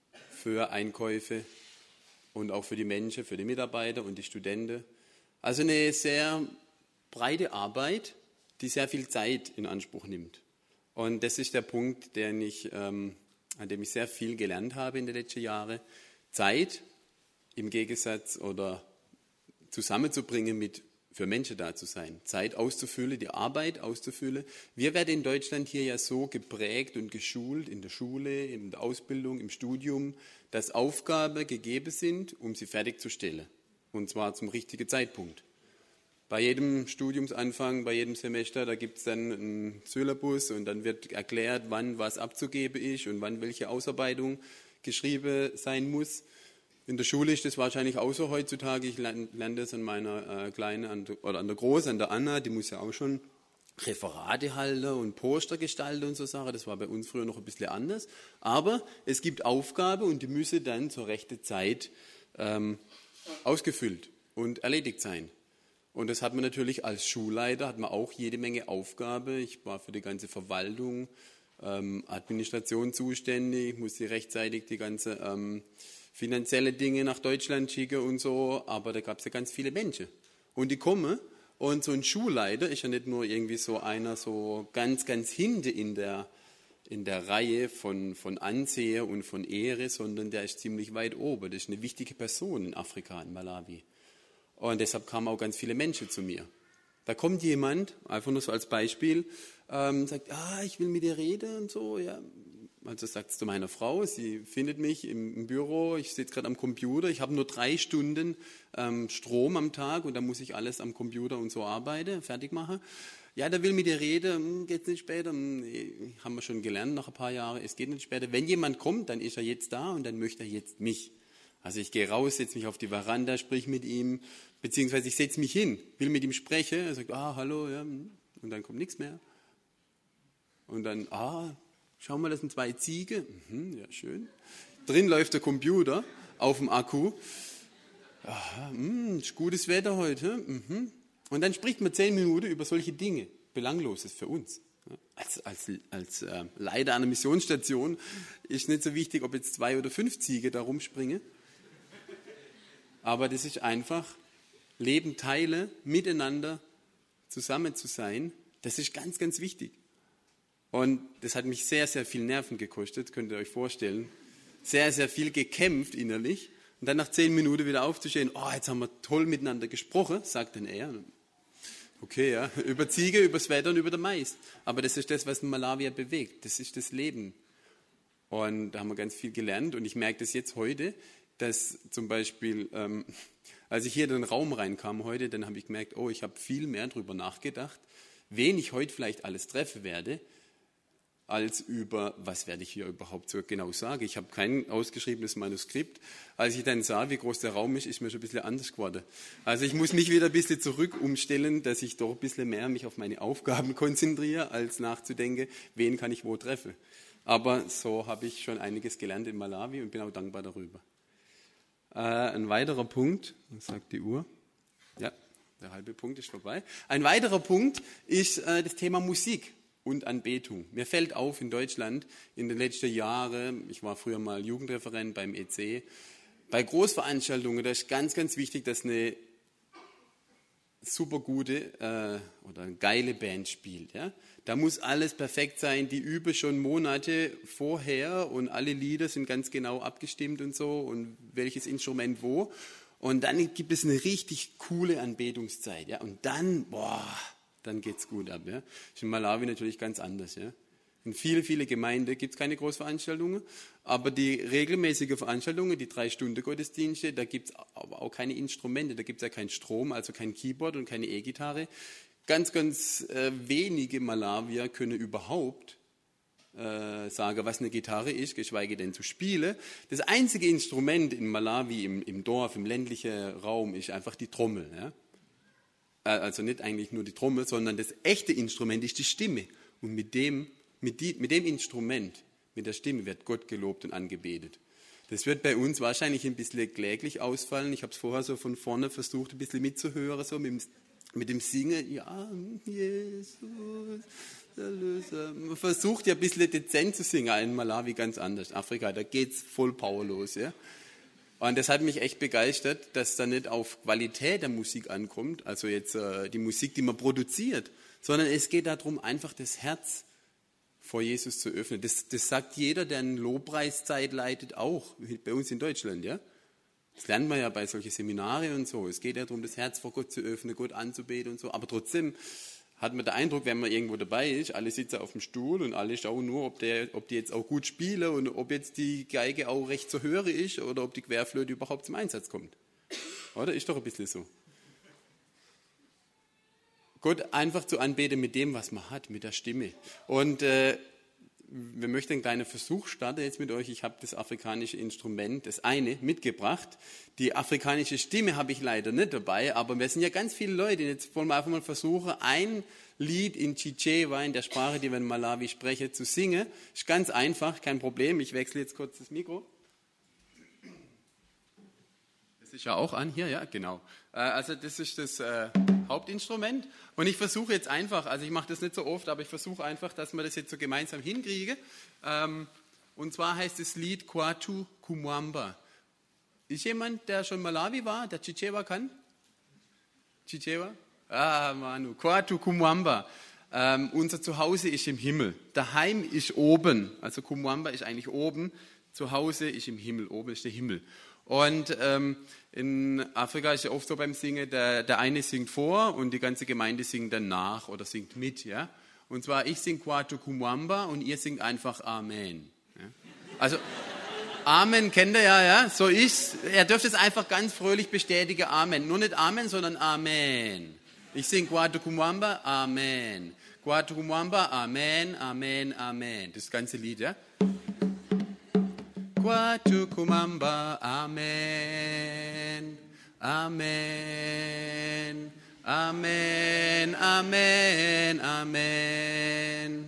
für Einkäufe und auch für die Menschen, für die Mitarbeiter und die Studenten. Also eine sehr breite Arbeit, die sehr viel Zeit in Anspruch nimmt. Und das ist der Punkt, den ich, ähm, an dem ich sehr viel gelernt habe in den letzten Jahren. Zeit im Gegensatz oder zusammenzubringen mit für Menschen da zu sein, Zeit auszufüllen, die Arbeit auszufüllen. Wir werden in Deutschland hier ja so geprägt und geschult in der Schule, in der Ausbildung, im Studium, dass Aufgaben gegeben sind, um sie fertigzustellen. Und zwar zum richtigen Zeitpunkt. Bei jedem Studiumsanfang, bei jedem Semester, da gibt es dann einen Syllabus und dann wird erklärt, wann was abzugeben ist und wann welche Ausarbeitung geschrieben sein muss. In der Schule ist das wahrscheinlich auch so heutzutage. Ich lerne das an meiner äh, Kleinen an der, oder an der Großen, an der Anna, die muss ja auch schon Referate halten und Poster gestalten und so Sachen. Das war bei uns früher noch ein bisschen anders. Aber es gibt Aufgaben und die müssen dann zur rechten Zeit ähm, ausgefüllt und erledigt sein. Und das hat man natürlich als Schulleiter, hat man auch jede Menge Aufgaben. Ich war für die ganze Verwaltung, ähm, Administration zuständig, musste rechtzeitig die ganze ähm, finanzielle Dinge nach Deutschland schicken und so. Aber da gab es ja ganz viele Menschen. Und die kommen und so ein Schulleiter ist ja nicht nur irgendwie so einer so ganz, ganz hinten in der, in der Reihe von, von Ansehen und von Ehre, sondern der ist ziemlich weit oben. Das ist eine wichtige Person in Afrika, in Malawi. Und deshalb kamen auch ganz viele Menschen zu mir. Da kommt jemand, einfach nur so als Beispiel, ähm, sagt, ah, ich will mit dir reden und so. Ja. Also sagt es zu meiner Frau, sie findet mich im, im Büro, ich sitze gerade am Computer, ich habe nur drei Stunden ähm, Strom am Tag und da muss ich alles am Computer und so arbeiten, fertig machen. Ja, der will mit dir reden, geht nicht später, haben wir schon gelernt nach ein paar Jahren, es geht nicht später. Wenn jemand kommt, dann ist er jetzt da und dann möchte er jetzt mich. Also ich gehe raus, setze mich auf die Veranda, sprich mit ihm, beziehungsweise ich setze mich hin, will mit ihm sprechen. Er sagt, ah, hallo, ja, und dann kommt nichts mehr. Und dann, ah, schau mal, das sind zwei Ziegen. Mhm, ja, schön. Drin läuft der Computer auf dem Akku. Aha, mh, ist gutes Wetter heute. Mhm. Und dann spricht man zehn Minuten über solche Dinge, Belangloses für uns. Als, als, als äh, Leiter einer Missionsstation ist nicht so wichtig, ob jetzt zwei oder fünf Ziege da rumspringen. Aber das ist einfach, Leben teilen, miteinander zusammen zu sein, das ist ganz, ganz wichtig. Und das hat mich sehr, sehr viel Nerven gekostet, könnt ihr euch vorstellen. Sehr, sehr viel gekämpft innerlich. Und dann nach zehn Minuten wieder aufzustehen, oh, jetzt haben wir toll miteinander gesprochen, sagt dann er. Okay, ja, über Ziege, über das Wetter und über den Mais. Aber das ist das, was den Malawier bewegt. Das ist das Leben. Und da haben wir ganz viel gelernt. Und ich merke das jetzt heute, dass zum Beispiel, ähm, als ich hier in den Raum reinkam heute, dann habe ich gemerkt, oh, ich habe viel mehr darüber nachgedacht, wen ich heute vielleicht alles treffen werde, als über, was werde ich hier überhaupt so genau sagen. Ich habe kein ausgeschriebenes Manuskript. Als ich dann sah, wie groß der Raum ist, ist mir schon ein bisschen anders geworden. Also ich muss mich wieder ein bisschen zurück umstellen, dass ich doch ein bisschen mehr mich auf meine Aufgaben konzentriere, als nachzudenken, wen kann ich wo treffen. Aber so habe ich schon einiges gelernt in Malawi und bin auch dankbar darüber. Äh, ein weiterer Punkt, was sagt die Uhr? Ja, der halbe Punkt ist vorbei. Ein weiterer Punkt ist äh, das Thema Musik und Anbetung. Mir fällt auf in Deutschland in den letzten Jahren, ich war früher mal Jugendreferent beim E C, bei Großveranstaltungen, da ist ganz, ganz wichtig, dass eine super gute äh, oder eine geile Band spielt. Ja? Da muss alles perfekt sein, die üben schon Monate vorher und alle Lieder sind ganz genau abgestimmt und so und welches Instrument wo. Und dann gibt es eine richtig coole Anbetungszeit. Ja? Und dann, boah, dann geht's gut ab. Ja? Ist in Malawi natürlich ganz anders. Ja? In vielen, vielen Gemeinden gibt es keine Großveranstaltungen, aber die regelmäßigen Veranstaltungen, die drei Stunden Gottesdienste, da gibt es aber auch keine Instrumente, da gibt es ja keinen Strom, also kein Keyboard und keine E-Gitarre. Ganz, ganz äh, wenige Malawier können überhaupt äh, sagen, was eine Gitarre ist, geschweige denn zu spielen. Das einzige Instrument in Malawi, im, im Dorf, im ländlichen Raum, ist einfach die Trommel. Ja? Also nicht eigentlich nur die Trommel, sondern das echte Instrument ist die Stimme. Und mit dem, mit, die, mit dem Instrument, mit der Stimme wird Gott gelobt und angebetet. Das wird bei uns wahrscheinlich ein bisschen kläglich ausfallen. Ich habe es vorher so von vorne versucht, ein bisschen mitzuhören, so mit dem, mit dem Singen. Ja, Jesus, der Löser. Man versucht ja ein bisschen dezent zu singen. In Malawi ganz anders. Afrika, da geht es voll powerlos. Ja? Und das hat mich echt begeistert, dass da nicht auf Qualität der Musik ankommt, also jetzt äh, die Musik, die man produziert, sondern es geht darum, einfach das Herz vor Jesus zu öffnen. Das, das sagt jeder, der eine Lobpreiszeit leitet, auch bei uns in Deutschland. Ja? Das lernt man ja bei solchen Seminaren und so. Es geht ja darum, das Herz vor Gott zu öffnen, Gott anzubeten und so. Aber trotzdem hat man den Eindruck, wenn man irgendwo dabei ist, alle sitzen auf dem Stuhl und alle schauen nur, ob, der, ob die jetzt auch gut spielen und ob jetzt die Geige auch recht zu hören ist oder ob die Querflöte überhaupt zum Einsatz kommt. Oder? Ist doch ein bisschen so. Gott einfach zu anbeten mit dem, was man hat, mit der Stimme. Und äh, wir möchten einen kleinen Versuch starten jetzt mit euch. Ich habe das afrikanische Instrument, das eine, mitgebracht. Die afrikanische Stimme habe ich leider nicht dabei, aber wir sind ja ganz viele Leute. Jetzt wollen wir einfach mal versuchen, ein Lied in Chichewa, in der Sprache, die wir in Malawi sprechen, zu singen. Ist ganz einfach, kein Problem. Ich wechsle jetzt kurz das Mikro. Das ist ja auch an hier, ja, genau. Also das ist das äh, Hauptinstrument. Und ich versuche jetzt einfach, also ich mache das nicht so oft, aber ich versuche einfach, dass wir das jetzt so gemeinsam hinkriegen. Ähm, und zwar heißt das Lied Kwatu Kumwamba. Ist jemand, der schon Malawi war, der Chichewa kann? Chichewa? Ah, Manu. Kwatu Kumwamba. Ähm, unser Zuhause ist im Himmel. Daheim ist oben. Also Kumwamba ist eigentlich oben. Zuhause ist im Himmel. Oben ist der Himmel. Und ähm, in Afrika ist ja oft so beim Singen, der, der eine singt vor und die ganze Gemeinde singt dann nach oder singt mit. Ja? Und zwar, ich singe Kwatu Kumwamba und ihr singt einfach Amen. Ja? Also, Amen kennt ihr ja, ja? So ist. Ihr dürft es einfach ganz fröhlich bestätigen, Amen. Nur nicht Amen, sondern Amen. Ich singe Kwatu Kumwamba, Amen. Kwatu Kumwamba, Amen, Amen, Amen. Das ganze Lied, ja? Kwatu Kumwamba, Amen, Amen, Amen, Amen, Amen,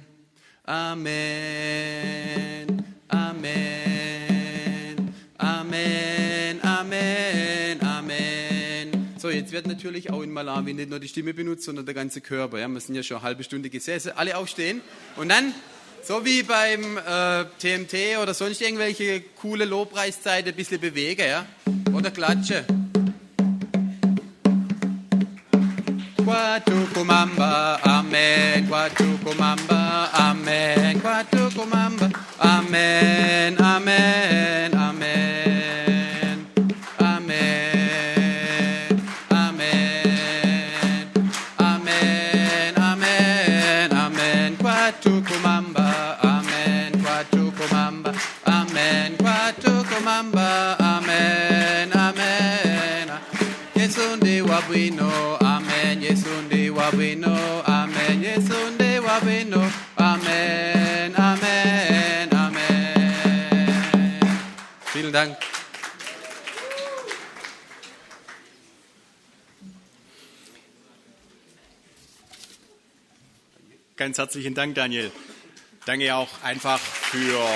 Amen, Amen, Amen, Amen, Amen. So, jetzt wird natürlich auch in Malawi nicht nur die Stimme benutzt, sondern der ganze Körper. Ja, wir sind ja schon eine halbe Stunde gesessen. Alle aufstehen und dann... So wie beim äh, T M T oder sonst irgendwelche coole Lobpreiszeiten ein bisschen bewegen, ja? Oder klatschen. Kwatu Kumwamba, Amen, Kwatu Kumwamba, Amen, Kwatu Kumwamba, Amen, Amen, Amen, Amen, Amen, Amen, Amen, Amen, Kwatu Kumwamba. Amen, Kwatu Kumwamba, Amen, Amen. Yesunde wabwino, Amen, Yesunde wabwino, Amen, Yesunde wabwino, Amen, Amen, Amen. Vielen Dank.
Ganz herzlichen Dank, Daniel. Danke auch einfach für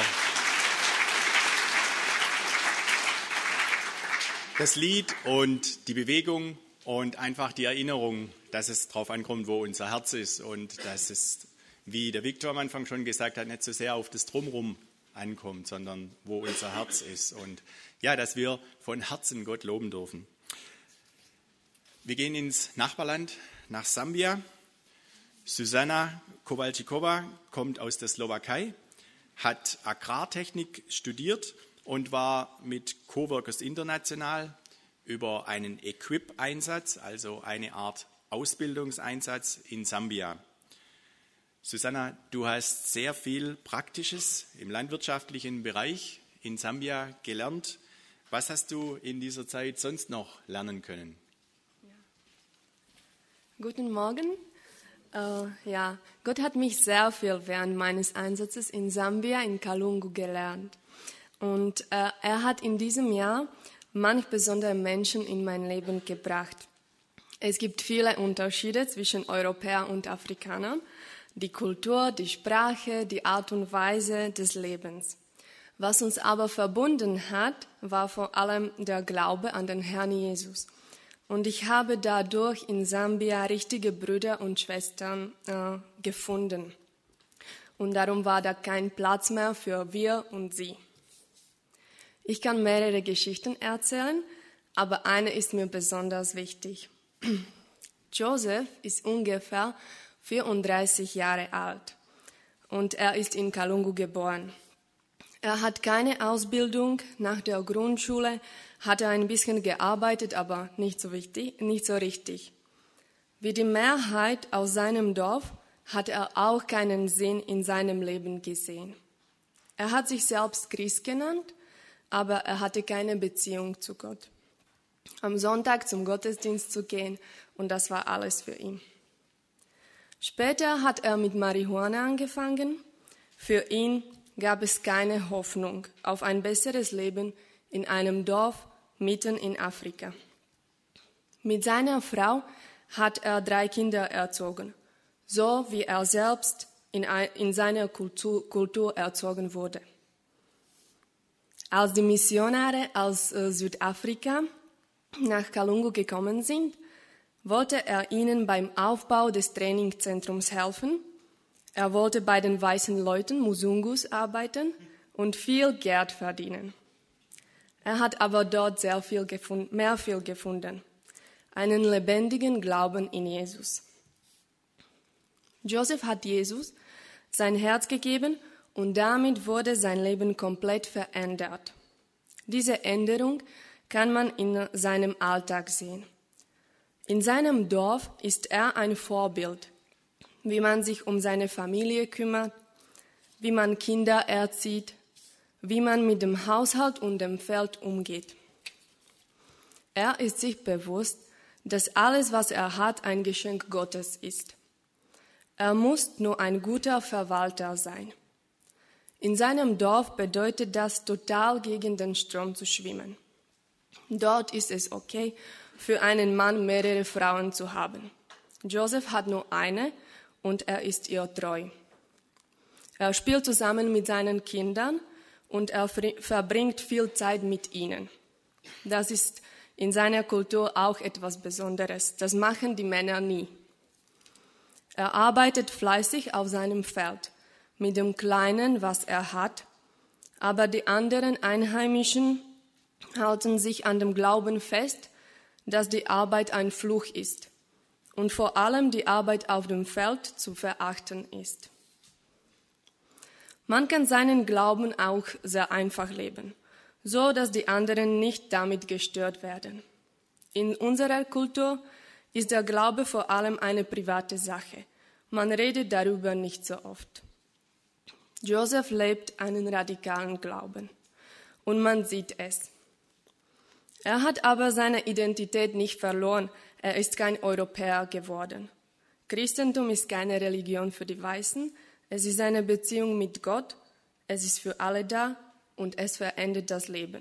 das Lied und die Bewegung und einfach die Erinnerung, dass es darauf ankommt, wo unser Herz ist und dass es, wie der Viktor am Anfang schon gesagt hat, nicht so sehr auf das Drumherum ankommt, sondern wo unser Herz ist. Und ja, dass wir von Herzen Gott loben dürfen. Wir gehen ins Nachbarland, nach Sambia. Susanna Kowalčíková kommt aus der Slowakei, hat Agrartechnik studiert und war mit Coworkers International über einen Equip-Einsatz, also eine Art Ausbildungseinsatz in Sambia. Susanna, du hast sehr viel Praktisches im landwirtschaftlichen Bereich in Sambia gelernt. Was hast du in dieser Zeit sonst noch lernen können?
Ja. Guten Morgen. Uh, ja, Gott hat mich sehr viel während meines Einsatzes in Sambia, in Kalungu, gelernt. Und uh, er hat in diesem Jahr manch besondere Menschen in mein Leben gebracht. Es gibt viele Unterschiede zwischen Europäern und Afrikanern, die Kultur, die Sprache, die Art und Weise des Lebens. Was uns aber verbunden hat, war vor allem der Glaube an den Herrn Jesus. Und ich habe dadurch in Sambia richtige Brüder und Schwestern äh, gefunden. Und darum war da kein Platz mehr für wir und sie. Ich kann mehrere Geschichten erzählen, aber eine ist mir besonders wichtig. Joseph ist ungefähr vierunddreißig Jahre alt und er ist in Kalungu geboren. Er hat keine Ausbildung. Nach der Grundschule hat er ein bisschen gearbeitet, aber nicht so, wichtig, nicht so richtig. Wie die Mehrheit aus seinem Dorf hat er auch keinen Sinn in seinem Leben gesehen. Er hat sich selbst Christ genannt, aber er hatte keine Beziehung zu Gott. Am Sonntag zum Gottesdienst zu gehen, und das war alles für ihn. Später hat er mit Marihuana angefangen. Für ihn gab es keine Hoffnung auf ein besseres Leben in einem Dorf mitten in Afrika. Mit seiner Frau hat er drei Kinder erzogen, so wie er selbst in, in seiner Kultur, Kultur erzogen wurde. Als die Missionare aus äh, Südafrika nach Kalungu gekommen sind, wollte er ihnen beim Aufbau des Trainingzentrums helfen. Er wollte bei den weißen Leuten, Musungus, arbeiten und viel Geld verdienen. Er hat aber dort sehr viel gefunden, mehr viel gefunden, einen lebendigen Glauben in Jesus. Joseph hat Jesus sein Herz gegeben und damit wurde sein Leben komplett verändert. Diese Änderung kann man in seinem Alltag sehen. In seinem Dorf ist er ein Vorbild, wie man sich um seine Familie kümmert, wie man Kinder erzieht, wie man mit dem Haushalt und dem Feld umgeht. Er ist sich bewusst, dass alles, was er hat, ein Geschenk Gottes ist. Er muss nur ein guter Verwalter sein. In seinem Dorf bedeutet das, total gegen den Strom zu schwimmen. Dort ist es okay, für einen Mann mehrere Frauen zu haben. Joseph hat nur eine und er ist ihr treu. Er spielt zusammen mit seinen Kindern und er verbringt viel Zeit mit ihnen. Das ist in seiner Kultur auch etwas Besonderes. Das machen die Männer nie. Er arbeitet fleißig auf seinem Feld, mit dem Kleinen, was er hat, aber die anderen Einheimischen halten sich an dem Glauben fest, dass die Arbeit ein Fluch ist und vor allem die Arbeit auf dem Feld zu verachten ist. Man kann seinen Glauben auch sehr einfach leben, so dass die anderen nicht damit gestört werden. In unserer Kultur ist der Glaube vor allem eine private Sache. Man redet darüber nicht so oft. Joseph lebt einen radikalen Glauben und man sieht es. Er hat aber seine Identität nicht verloren. Er ist kein Europäer geworden. Christentum ist keine Religion für die Weißen. Es ist eine Beziehung mit Gott. Es ist für alle da und es verändert das Leben.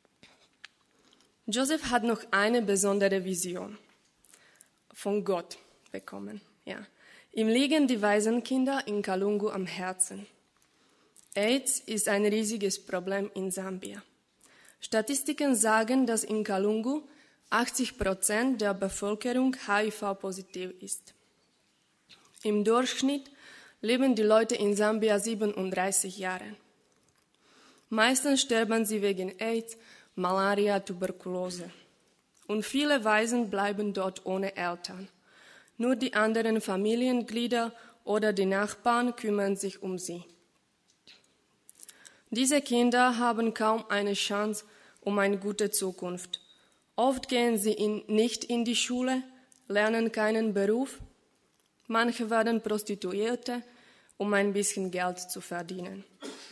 Joseph hat noch eine besondere Vision von Gott bekommen. Ja. Ihm liegen die Waisenkinder in Kalungu am Herzen. AIDS ist ein riesiges Problem in Sambia. Statistiken sagen, dass in Kalungu achtzig Prozent der Bevölkerung H I V-positiv ist. Im Durchschnitt leben die Leute in Sambia siebenunddreißig Jahre. Meistens sterben sie wegen AIDS, Malaria, Tuberkulose. Und viele Waisen bleiben dort ohne Eltern. Nur die anderen Familienglieder oder die Nachbarn kümmern sich um sie. Diese Kinder haben kaum eine Chance um eine gute Zukunft. Oft gehen sie in, nicht in die Schule, lernen keinen Beruf. Manche werden Prostituierte, um ein bisschen Geld zu verdienen.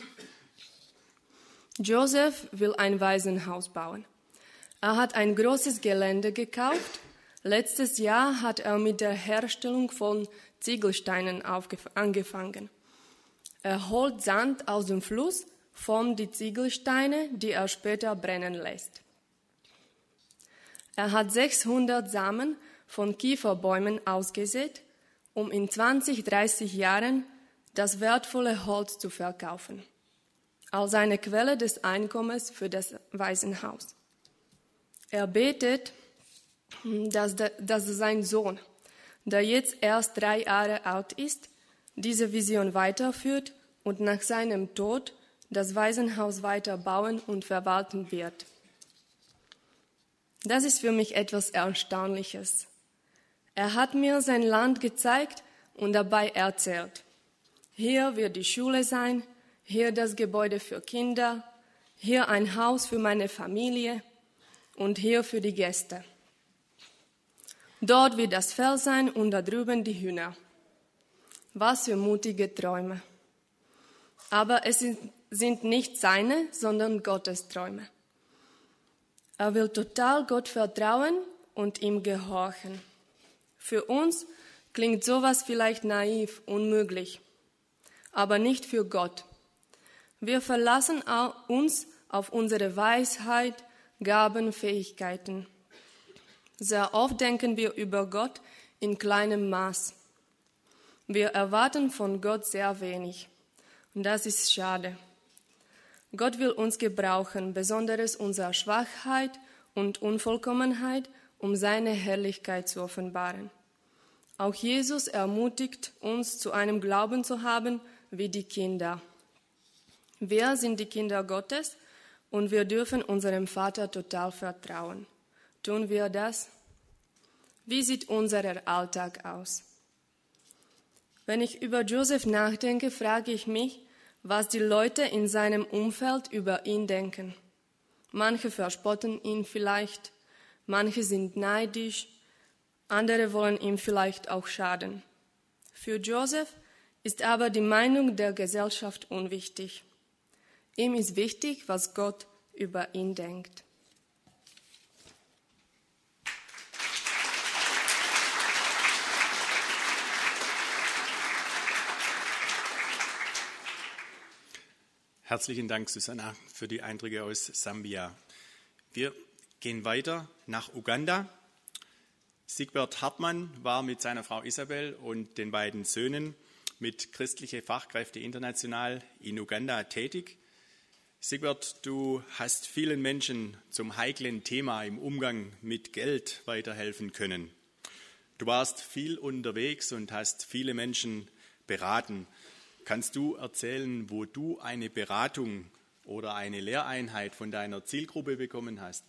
Joseph will ein Waisenhaus bauen. Er hat ein großes Gelände gekauft. Letztes Jahr hat er mit der Herstellung von Ziegelsteinen angefangen. Er holt Sand aus dem Fluss, formt die Ziegelsteine, die er später brennen lässt. Er hat sechshundert Samen von Kieferbäumen ausgesät, um in zwanzig, dreißig Jahren das wertvolle Holz zu verkaufen, als eine Quelle des Einkommens für das Waisenhaus. Er betet, dass, der, dass sein Sohn, der jetzt erst drei Jahre alt ist, diese Vision weiterführt und nach seinem Tod das Waisenhaus weiter bauen und verwalten wird. Das ist für mich etwas Erstaunliches. Er hat mir sein Land gezeigt und dabei erzählt: Hier wird die Schule sein, hier das Gebäude für Kinder, hier ein Haus für meine Familie und hier für die Gäste. Dort wird das Feld sein und da drüben die Hühner. Was für mutige Träume. Aber es sind nicht seine, sondern Gottes Träume. Er will total Gott vertrauen und ihm gehorchen. Für uns klingt sowas vielleicht naiv, unmöglich, aber nicht für Gott. Wir verlassen uns auf unsere Weisheit, Gaben, Fähigkeiten. Sehr oft denken wir über Gott in kleinem Maß. Wir erwarten von Gott sehr wenig. Und das ist schade. Gott will uns gebrauchen, besonders unsere Schwachheit und Unvollkommenheit, um seine Herrlichkeit zu offenbaren. Auch Jesus ermutigt uns, zu einem Glauben zu haben wie die Kinder. Wir sind die Kinder Gottes und wir dürfen unserem Vater total vertrauen. Tun wir das? Wie sieht unser Alltag aus? Wenn ich über Joseph nachdenke, frage ich mich, was die Leute in seinem Umfeld über ihn denken. Manche verspotten ihn vielleicht, manche sind neidisch, andere wollen ihm vielleicht auch schaden. Für Joseph ist aber die Meinung der Gesellschaft unwichtig. Ihm ist wichtig, was Gott über ihn denkt.
Herzlichen Dank, Susanna, für die Eindrücke aus Sambia. Wir gehen weiter nach Uganda. Siegbert Hartmann war mit seiner Frau Isabel und den beiden Söhnen mit Christliche Fachkräfte International in Uganda tätig. Siegbert, du hast vielen Menschen zum heiklen Thema im Umgang mit Geld weiterhelfen können. Du warst viel unterwegs und hast viele Menschen beraten. Kannst du erzählen, wo du eine Beratung oder eine Lehreinheit von deiner Zielgruppe bekommen hast?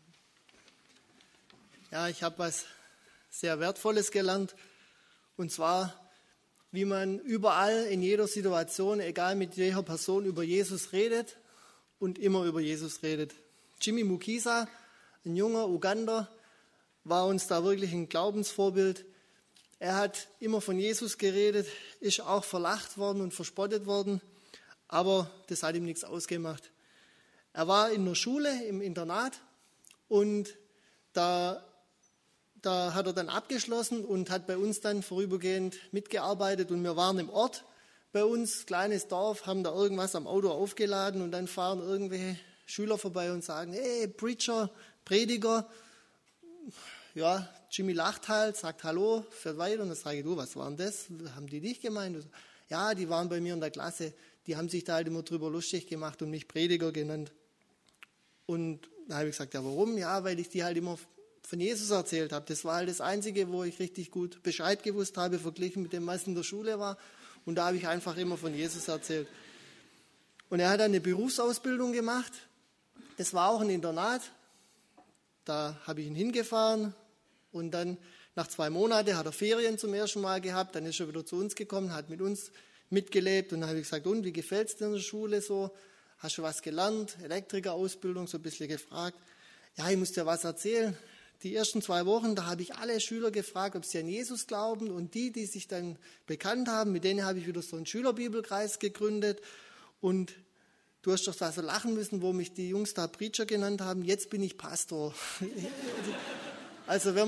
Ja, ich habe was sehr Wertvolles gelernt. Und zwar, wie man überall in jeder Situation, egal mit welcher Person, über Jesus redet und immer über Jesus redet. Jimmy Mukisa, ein junger Ugander, war uns da wirklich ein Glaubensvorbild. Er hat immer von Jesus geredet, ist auch verlacht worden und verspottet worden, aber das hat ihm nichts ausgemacht. Er war in der Schule, im Internat, und da, da hat er dann abgeschlossen und hat bei uns dann vorübergehend mitgearbeitet. Und wir waren im Ort bei uns, kleines Dorf, haben da irgendwas am Auto aufgeladen und dann fahren irgendwelche Schüler vorbei und sagen: Hey, Preacher, Prediger. Ja, Jimmy lacht halt, sagt Hallo, fährt weiter, und dann sage ich: Du, was war denn das? Haben die dich gemeint? So, ja, die waren bei mir in der Klasse, die haben sich da halt immer drüber lustig gemacht und mich Prediger genannt. Und dann habe ich gesagt: Ja, warum? Ja, weil ich die halt immer von Jesus erzählt habe. Das war halt das Einzige, wo ich richtig gut Bescheid gewusst habe, verglichen mit dem, was in der Schule war. Und da habe ich einfach immer von Jesus erzählt. Und er hat dann eine Berufsausbildung gemacht. Das war auch ein Internat. Da habe ich ihn hingefahren. Und dann nach zwei Monaten hat er Ferien zum ersten Mal gehabt. Dann ist er wieder zu uns gekommen, hat mit uns mitgelebt. Und dann habe ich gesagt: Und wie gefällt es dir in der Schule so? Hast du was gelernt? Elektrikerausbildung, so ein bisschen gefragt. Ja, ich muss dir was erzählen. Die ersten zwei Wochen, da habe ich alle Schüler gefragt, ob sie an Jesus glauben. Und die, die sich dann bekannt haben, mit denen habe ich wieder so einen Schülerbibelkreis gegründet. Und du hast doch da so lachen müssen, wo mich die Jungs da Preacher genannt haben. Jetzt bin ich Pastor. Also wenn man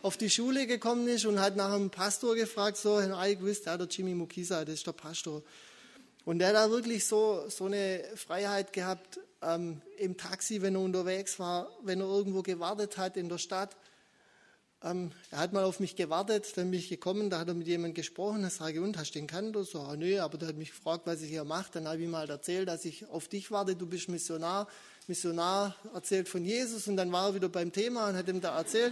auf die Schule gekommen ist und hat nach einem Pastor gefragt, so, Herr Ei, gewusst, ja, der Jimmy Mukisa, das ist der Pastor. Und der hat da wirklich so, so eine Freiheit gehabt, ähm, im Taxi, wenn er unterwegs war, wenn er irgendwo gewartet hat in der Stadt. Ähm, er hat mal auf mich gewartet, dann bin ich gekommen, da hat er mit jemandem gesprochen, da sage ich, und, hast du den kannt? So, ah, nö, aber der hat mich gefragt, was ich hier mache. Dann habe ich ihm halt erzählt, dass ich auf dich warte, du bist Missionar. Missionar erzählt von Jesus und dann war er wieder beim Thema und hat ihm da erzählt.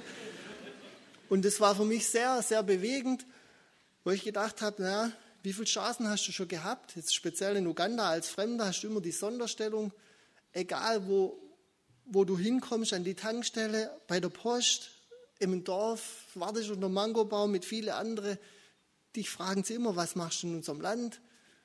Und das war für mich sehr, sehr bewegend, wo ich gedacht habe, naja, wie viele Chancen hast du schon gehabt? Jetzt speziell in Uganda als Fremder hast du immer die Sonderstellung, egal wo, wo du hinkommst, an die Tankstelle, bei der Post, im Dorf, wartest unter einem Mangobaum mit vielen anderen, dich fragen sie immer, was machst du in unserem Land?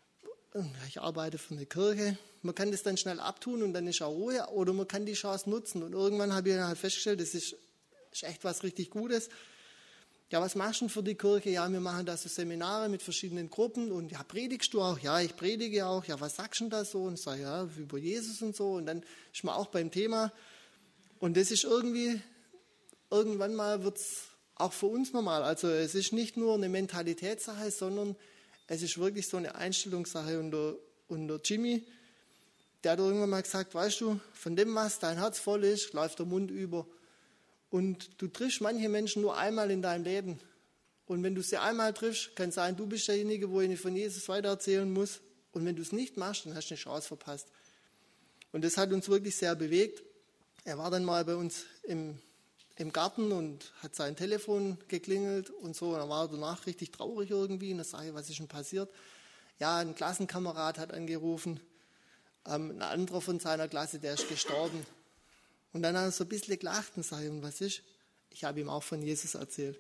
Ich arbeite für eine Kirche. Man kann das dann schnell abtun und dann ist auch Ruhe, oder man kann die Chance nutzen. Und irgendwann habe ich dann halt festgestellt, das ist, ist echt was richtig Gutes. Ja, was machst du denn für die Kirche? Ja, wir machen da so Seminare mit verschiedenen Gruppen. Und ja, predigst du auch? Ja, ich predige auch. Ja, was sagst du denn da so? Und ich sage, ja, über Jesus und so. Und dann ist man auch beim Thema. Und das ist irgendwie, irgendwann mal wird es auch für uns normal. Also es ist nicht nur eine Mentalitätssache, sondern es ist wirklich so eine Einstellungssache. Und der, und der Jimmy, der hat irgendwann mal gesagt, weißt du, von dem, was dein Herz voll ist, läuft der Mund über. Und du triffst manche Menschen nur einmal in deinem Leben. Und wenn du sie einmal triffst, kann es sein, du bist derjenige, wo ich von Jesus weitererzählen muss. Und wenn du es nicht machst, dann hast du eine Chance verpasst. Und das hat uns wirklich sehr bewegt. Er war dann mal bei uns im, im Garten und hat sein Telefon geklingelt und so. Und dann war er danach richtig traurig irgendwie. Und dann sage ich, was ist denn passiert? Ja, ein Klassenkamerad hat angerufen. Ähm, ein anderer von seiner Klasse, der ist gestorben. Und dann hat er so ein bisschen gelacht und sage, und was ist? Ich habe ihm auch von Jesus erzählt.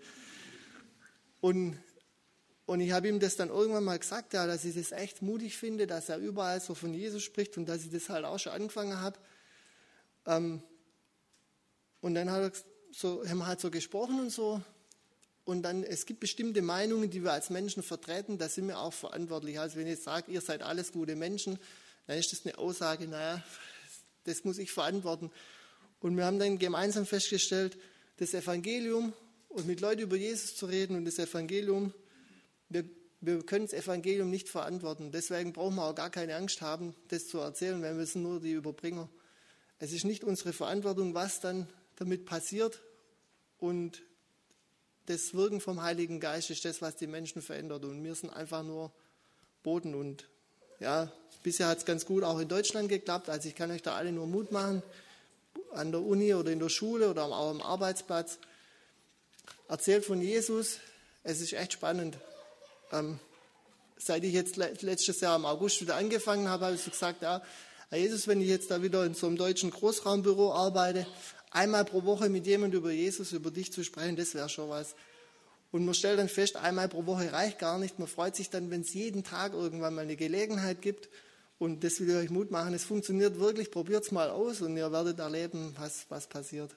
Und, und ich habe ihm das dann irgendwann mal gesagt, ja, dass ich das echt mutig finde, dass er überall so von Jesus spricht und dass ich das halt auch schon angefangen habe. Ähm, und dann hat er so, haben wir halt so gesprochen und so. Und dann, es gibt bestimmte Meinungen, die wir als Menschen vertreten, da sind wir auch verantwortlich. Also wenn ich jetzt sage, ihr seid alles gute Menschen, dann ist das eine Aussage, naja, das muss ich verantworten. Und wir haben dann gemeinsam festgestellt, das Evangelium und mit Leuten über Jesus zu reden und das Evangelium, wir, wir können das Evangelium nicht verantworten. Deswegen brauchen wir auch gar keine Angst haben, das zu erzählen, weil wir sind nur die Überbringer. Es ist nicht unsere Verantwortung, was dann damit passiert. Und das Wirken vom Heiligen Geist ist das, was die Menschen verändert. Und wir sind einfach nur Boten. Und ja, bisher hat es ganz gut auch in Deutschland geklappt. Also ich kann euch da alle nur Mut machen. An der Uni oder in der Schule oder auch am Arbeitsplatz. Erzählt von Jesus. Es ist echt spannend. Ähm, seit ich jetzt letztes Jahr im August wieder angefangen habe, habe ich so gesagt, ja, Herr Jesus, wenn ich jetzt da wieder in so einem deutschen Großraumbüro arbeite, einmal pro Woche mit jemandem über Jesus, über dich zu sprechen, das wäre schon was. Und man stellt dann fest, einmal pro Woche reicht gar nicht. Man freut sich dann, wenn es jeden Tag irgendwann mal eine Gelegenheit gibt. Und das will ich euch Mut machen. Es funktioniert wirklich. Probiert es mal aus und ihr werdet erleben, was, was passiert.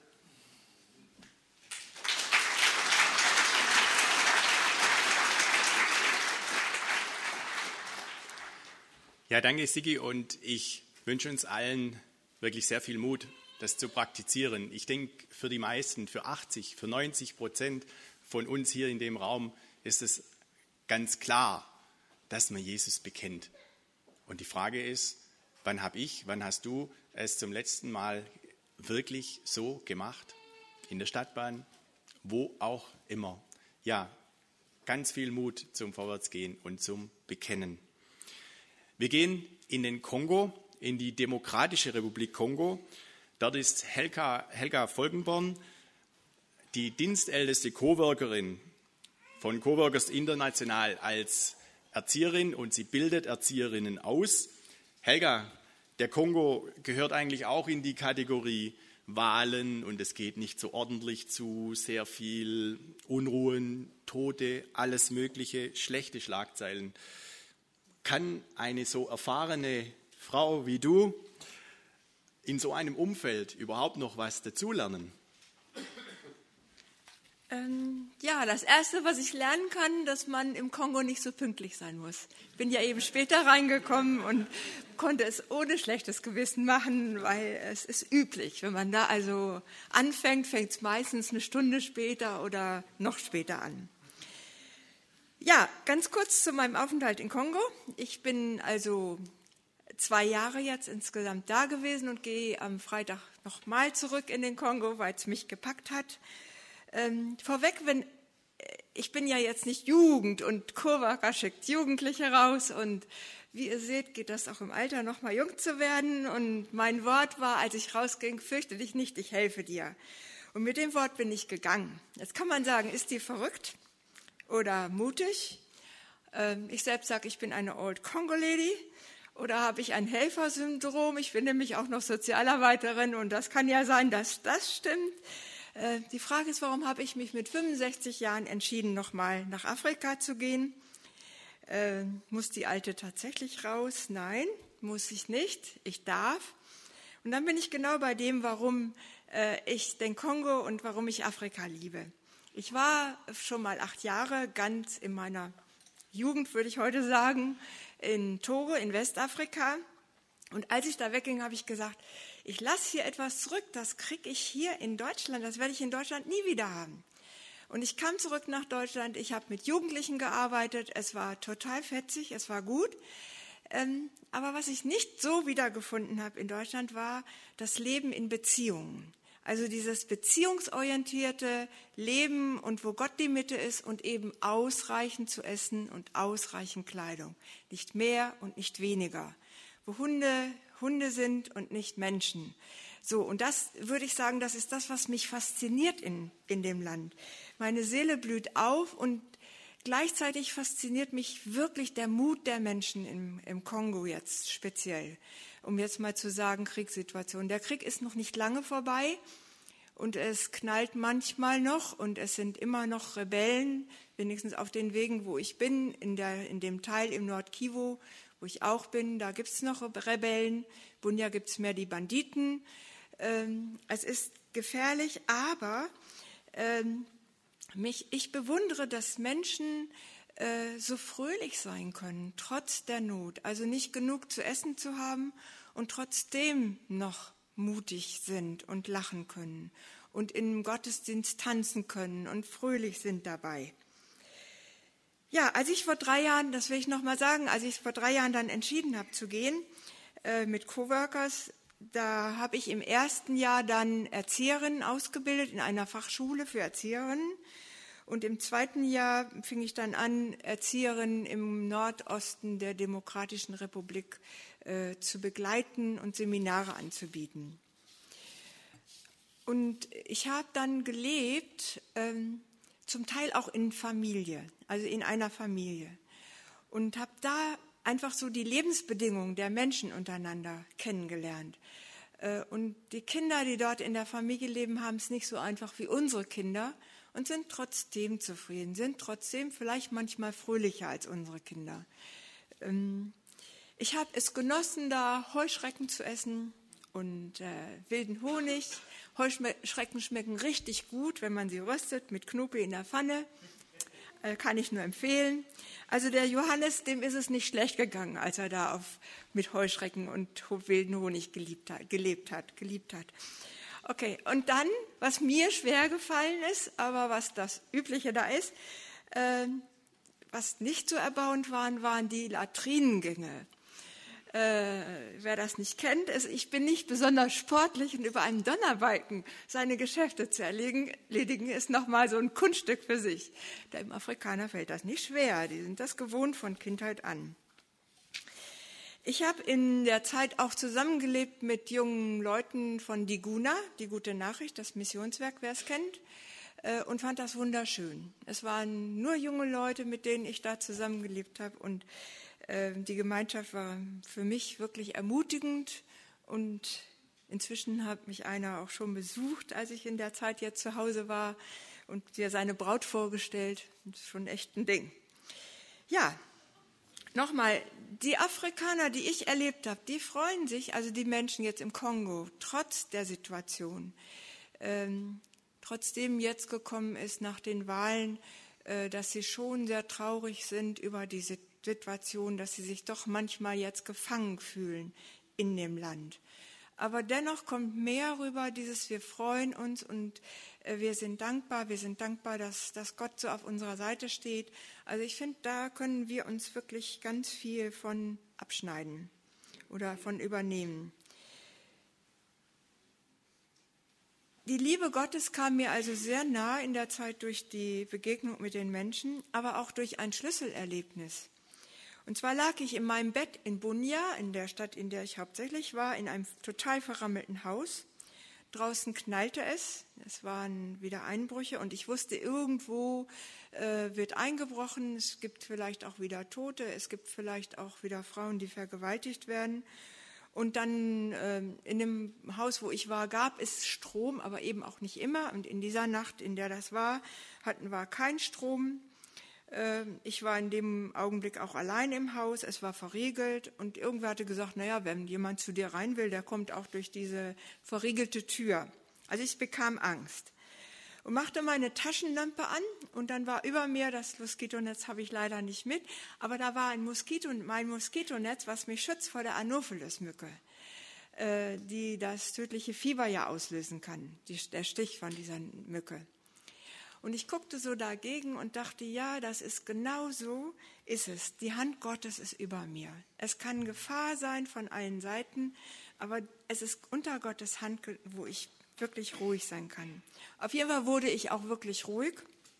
Ja, danke Sigi, und ich wünsche uns allen wirklich sehr viel Mut, das zu praktizieren. Ich denke, für die meisten, für achtzig, für neunzig Prozent von uns hier in dem Raum ist es ganz klar, dass man Jesus bekennt. Und die Frage ist, wann habe ich, wann hast du es zum letzten Mal wirklich so gemacht? In der Stadtbahn, wo auch immer. Ja, ganz viel Mut zum Vorwärtsgehen und zum Bekennen. Wir gehen in den Kongo, in die Demokratische Republik Kongo. Dort ist Helga, Helga Folgenborn, die dienstälteste Coworkerin von Coworkers International als Erzieherin, und sie bildet Erzieherinnen aus. Helga, der Kongo gehört eigentlich auch in die Kategorie Wahlen und es geht nicht so ordentlich zu, sehr viel Unruhen, Tote, alles Mögliche, schlechte Schlagzeilen. Kann eine so erfahrene Frau wie du in so einem Umfeld überhaupt noch was dazulernen?
Ähm, ja, das Erste, was ich lernen kann, dass man im Kongo nicht so pünktlich sein muss. Ich bin ja eben später reingekommen und konnte es ohne schlechtes Gewissen machen, weil es ist üblich. Wenn man da also anfängt, fängt es meistens eine Stunde später oder noch später an. Ja, ganz kurz zu meinem Aufenthalt in Kongo. Ich bin also zwei Jahre jetzt insgesamt da gewesen und gehe am Freitag nochmal zurück in den Kongo, weil es mich gepackt hat. Ähm, vorweg, wenn, ich bin ja jetzt nicht Jugend und Coworker schickt Jugendliche raus und wie ihr seht, geht das auch im Alter noch mal jung zu werden und mein Wort war, als ich rausging, fürchte dich nicht, ich helfe dir. Und mit dem Wort bin ich gegangen. Jetzt kann man sagen, ist die verrückt oder mutig? Ähm, ich selbst sage, ich bin eine Old Congo Lady. Oder habe ich ein Helfersyndrom? Ich bin nämlich auch noch Sozialarbeiterin und das kann ja sein, dass das stimmt. Die Frage ist, warum habe ich mich mit fünfundsechzig Jahren entschieden, nochmal nach Afrika zu gehen? Äh, muss die Alte tatsächlich raus? Nein, muss ich nicht. Ich darf. Und dann bin ich genau bei dem, warum äh, ich den Kongo und warum ich Afrika liebe. Ich war schon mal acht Jahre, ganz in meiner Jugend, würde ich heute sagen, in Togo in Westafrika. Und als ich da wegging, habe ich gesagt, ich lasse hier etwas zurück, das kriege ich hier in Deutschland, das werde ich in Deutschland nie wieder haben. Und ich kam zurück nach Deutschland, ich habe mit Jugendlichen gearbeitet, es war total fetzig, es war gut. Ähm, aber was ich nicht so wiedergefunden habe in Deutschland, war das Leben in Beziehungen. Also dieses beziehungsorientierte Leben und wo Gott die Mitte ist und eben ausreichend zu essen und ausreichend Kleidung. Nicht mehr und nicht weniger. Wo Hunde Hunde sind und nicht Menschen. So, und das würde ich sagen, das ist das, was mich fasziniert in, in dem Land. Meine Seele blüht auf und gleichzeitig fasziniert mich wirklich der Mut der Menschen im, im Kongo jetzt speziell. Um jetzt mal zu sagen, Kriegssituation. Der Krieg ist noch nicht lange vorbei und es knallt manchmal noch und es sind immer noch Rebellen, wenigstens auf den Wegen, wo ich bin, in, der, in dem Teil im Nord-Kivu, wo ich auch bin, da gibt es noch Rebellen. Bunia gibt es mehr die Banditen. Ähm, es ist gefährlich, aber ähm, mich, ich bewundere, dass Menschen äh, so fröhlich sein können, trotz der Not. Also nicht genug zu essen zu haben und trotzdem noch mutig sind und lachen können und im Gottesdienst tanzen können und fröhlich sind dabei. Ja, als ich vor drei Jahren, das will ich noch mal sagen, als ich vor drei Jahren dann entschieden habe zu gehen äh, mit Coworkers, da habe ich im ersten Jahr dann Erzieherinnen ausgebildet in einer Fachschule für Erzieherinnen und im zweiten Jahr fing ich dann an, Erzieherinnen im Nordosten der Demokratischen Republik äh, zu begleiten und Seminare anzubieten. Und ich habe dann gelebt, ähm, zum Teil auch in Familie, also in einer Familie. Und habe da einfach so die Lebensbedingungen der Menschen untereinander kennengelernt. Und die Kinder, die dort in der Familie leben, haben es nicht so einfach wie unsere Kinder und sind trotzdem zufrieden, sind trotzdem vielleicht manchmal fröhlicher als unsere Kinder. Ich habe es genossen, da Heuschrecken zu essen und äh, wilden Honig. Heuschrecken schmecken richtig gut, wenn man sie röstet, mit Knopi in der Pfanne. Äh, kann ich nur empfehlen. Also der Johannes, dem ist es nicht schlecht gegangen, als er da auf, mit Heuschrecken und wilden Honig geliebt hat, gelebt hat, geliebt hat. Okay, und dann, was mir schwer gefallen ist, aber was das Übliche da ist, äh, was nicht so erbauend waren, waren die Latrinengänge. Äh, wer das nicht kennt, ist, ich bin nicht besonders sportlich und über einen Donnerbalken seine Geschäfte zu erledigen, ist nochmal so ein Kunststück für sich. Dem Afrikaner fällt das nicht schwer, die sind das gewohnt von Kindheit an. Ich habe in der Zeit auch zusammengelebt mit jungen Leuten von Diguna, die gute Nachricht, das Missionswerk, wer es kennt, äh, und fand das wunderschön. Es waren nur junge Leute, mit denen ich da zusammengelebt habe und die Gemeinschaft war für mich wirklich ermutigend und inzwischen hat mich einer auch schon besucht, als ich in der Zeit jetzt zu Hause war und dir seine Braut vorgestellt. Das ist schon echt ein Ding. Ja, nochmal, die Afrikaner, die ich erlebt habe, die freuen sich, also die Menschen jetzt im Kongo, trotz der Situation. Ähm, trotzdem jetzt gekommen ist nach den Wahlen, äh, dass sie schon sehr traurig sind über die Situation, dass sie sich doch manchmal jetzt gefangen fühlen in dem Land. Aber dennoch kommt mehr rüber, dieses wir freuen uns und äh, wir sind dankbar, wir sind dankbar, dass, dass Gott so auf unserer Seite steht. Also ich finde, da können wir uns wirklich ganz viel von abschneiden oder von übernehmen. Die Liebe Gottes kam mir also sehr nah in der Zeit durch die Begegnung mit den Menschen, aber auch durch ein Schlüsselerlebnis. Und zwar lag ich in meinem Bett in Bunia, in der Stadt, in der ich hauptsächlich war, in einem total verrammelten Haus. Draußen knallte es, es waren wieder Einbrüche und ich wusste, irgendwo äh, wird eingebrochen, es gibt vielleicht auch wieder Tote, es gibt vielleicht auch wieder Frauen, die vergewaltigt werden. Und dann äh, in dem Haus, wo ich war, gab es Strom, aber eben auch nicht immer. Und in dieser Nacht, in der das war, hatten wir keinen Strom. Ich war in dem Augenblick auch allein im Haus, es war verriegelt und irgendwer hatte gesagt, naja, wenn jemand zu dir rein will, der kommt auch durch diese verriegelte Tür. Also ich bekam Angst und machte meine Taschenlampe an und dann war über mir, das Moskitonetz habe ich leider nicht mit, aber da war ein Moskito, mein Moskitonetz, was mich schützt vor der Anopheles-Mücke, die das tödliche Fieber ja auslösen kann, der Stich von dieser Mücke. Und ich guckte so dagegen und dachte, ja, das ist genau so, ist es. Die Hand Gottes ist über mir. Es kann Gefahr sein von allen Seiten, aber es ist unter Gottes Hand, wo ich wirklich ruhig sein kann. Auf jeden Fall wurde ich auch wirklich ruhig.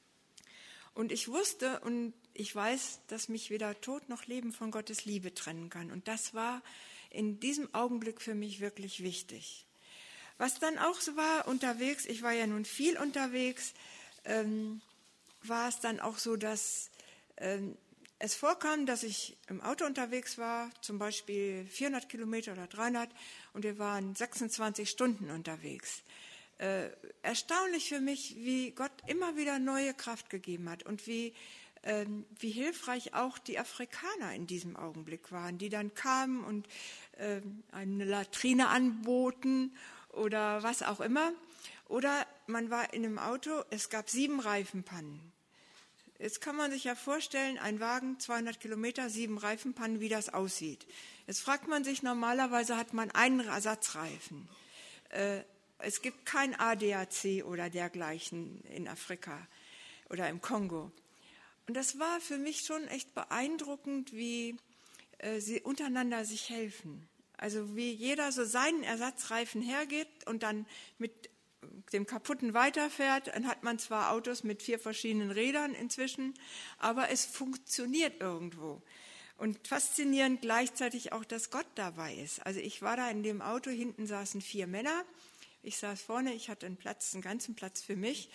Und ich wusste und ich weiß, dass mich weder Tod noch Leben von Gottes Liebe trennen kann. Und das war in diesem Augenblick für mich wirklich wichtig. Was dann auch so war unterwegs, ich war ja nun viel unterwegs, Ähm, war es dann auch so, dass ähm, es vorkam, dass ich im Auto unterwegs war, zum Beispiel vierhundert Kilometer oder dreihundert, und wir waren sechsundzwanzig Stunden unterwegs. Äh, erstaunlich für mich, wie Gott immer wieder neue Kraft gegeben hat und wie, ähm, wie hilfreich auch die Afrikaner in diesem Augenblick waren, die dann kamen und äh, eine Latrine anboten oder was auch immer. Oder man war in einem Auto, es gab sieben Reifenpannen. Jetzt kann man sich ja vorstellen, ein Wagen, zweihundert Kilometer, sieben Reifenpannen, wie das aussieht. Jetzt fragt man sich, normalerweise hat man einen Ersatzreifen. Äh, es gibt kein A D A C oder dergleichen in Afrika oder im Kongo. Und das war für mich schon echt beeindruckend, wie äh, sie untereinander sich helfen. Also wie jeder so seinen Ersatzreifen hergeht und dann mit dem kaputten weiterfährt, dann hat man zwar Autos mit vier verschiedenen Rädern inzwischen, aber es funktioniert irgendwo. Und faszinierend gleichzeitig auch, dass Gott dabei ist. Also ich war da in dem Auto, hinten saßen vier Männer, ich saß vorne, ich hatte einen Platz, einen ganzen Platz für mich.